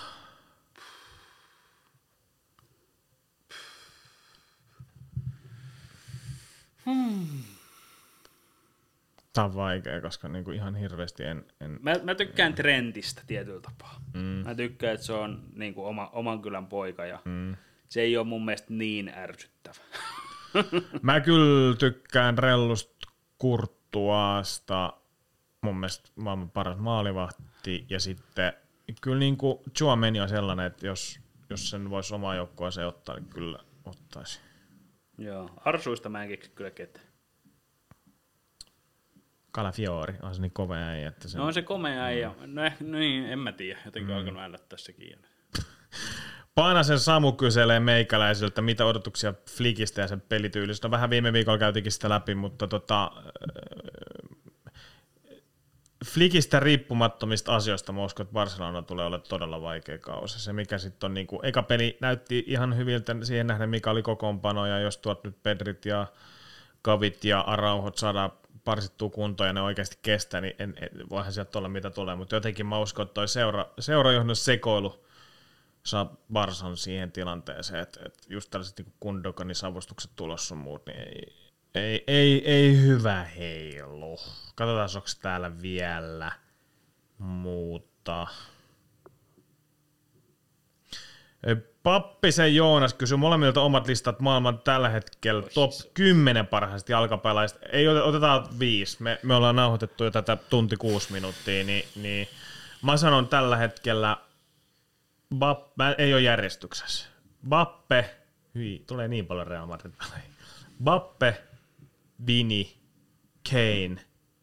Tämä on vaikea, koska niinku ihan hirveästi en... Mä tykkään Trentistä tietyllä tapaa. Mä tykkään, että se on niinku oman kylän poika ja se ei ole mun mielestä niin ärsyttävä. Mä kyllä tykkään Rellusta, Courtoista, mun mielestä maailman paras maalivahti, ja sitten kyllä niinku Tchouaméni on sellainen, että jos sen voisi omaa joukkueeseen ottaa, niin kyllä ottaisi. Joo, Arsuista mä en keksi kyllä ketään. Calafiori on se niin komea äijä, että se... No on se komea äijä. No niin, en mä tiedä. Jotenkin alkanut ällöttää sekin. Paanasen Samu kyselee meikäläisiltä, mitä odotuksia Flickistä ja sen pelityylistä. No vähän viime viikolla käytiinkin sitä läpi, mutta Flickistä riippumattomista asioista mä uskon, että Barcelona tulee olemaan todella vaikea kausi. Se mikä sitten on, niinku, eka peli näytti ihan hyviltä siihen nähden, mikä oli kokoonpano, ja jos tuot nyt Pedrit ja Kavit ja Arauhot saadaan parsittua kuntoon ja ne oikeasti kestää, niin voihan sieltä olla mitä tulee, mutta jotenkin mä uskon, että toi seurajohdon sekoilu saa Barsan siihen tilanteeseen, että just tällaiset niin Gundoganin savustukset tulossa muut, niin ei hyvä heilu. Katsotaan, onko täällä vielä muuta. Pappisen Joonas kysyy molemmilta omat listat maailman tällä hetkellä top 10 parhaista jalkapelaajista. Ei otetaan 5. Me ollaan nauhoitettu jo tätä tunti 6 minuuttia, niin mä sanon tällä hetkellä ei ole järjestyksessä. Bappe, tulee niin paljon Real Madrid-pelejä. Bappe, Vini, Kane.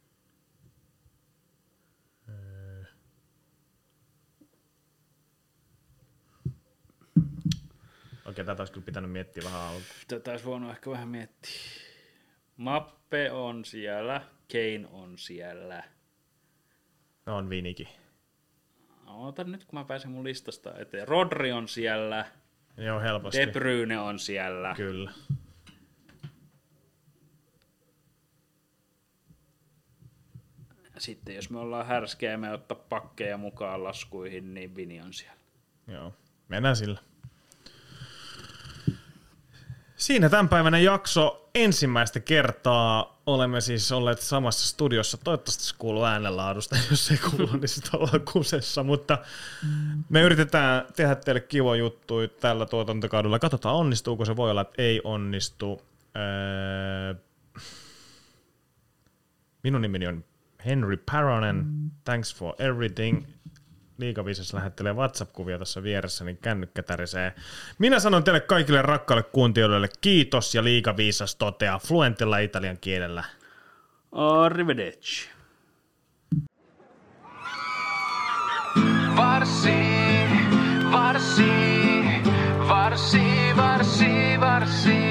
Okei, tätä olisi kyllä pitänyt miettiä vähän alkuun. Tätä olisi voinut ehkä vähän miettiä. Mappe on siellä, Kane on siellä. No on Vinikin. Ota nyt, kun mä pääsen mun listasta eteen. Rodri on siellä. Joo, helposti. De Bruyne on siellä. Kyllä. Sitten jos me ollaan härskeä ja me ottaa pakkeja mukaan laskuihin, niin Vini on siellä. Joo, mennään sillä. Siinä tämänpäiväinen jakso. Ensimmäistä kertaa olemme siis olleet samassa studiossa. Toivottavasti se kuuluu äänenlaadusta. Jos ei kuulu, niin sitten ollaan kusessa. Mutta me yritetään tehdä teille kiva juttu tällä tuotantokaudella. Katsotaan, onnistuuko se. Voi olla, että ei onnistu. Minun nimeni on Henry Paronen. Thanks for everything. Liigaviisas lähettelee WhatsApp-kuvia tuossa vieressä, niin kännykkä tärisee. Minä sanon teille kaikille rakkaille kuuntelijoille kiitos, ja Liigaviisas toteaa fluentilla italian kielellä. Arrivederci. Varsi, varsi, varsi, varsi, varsi.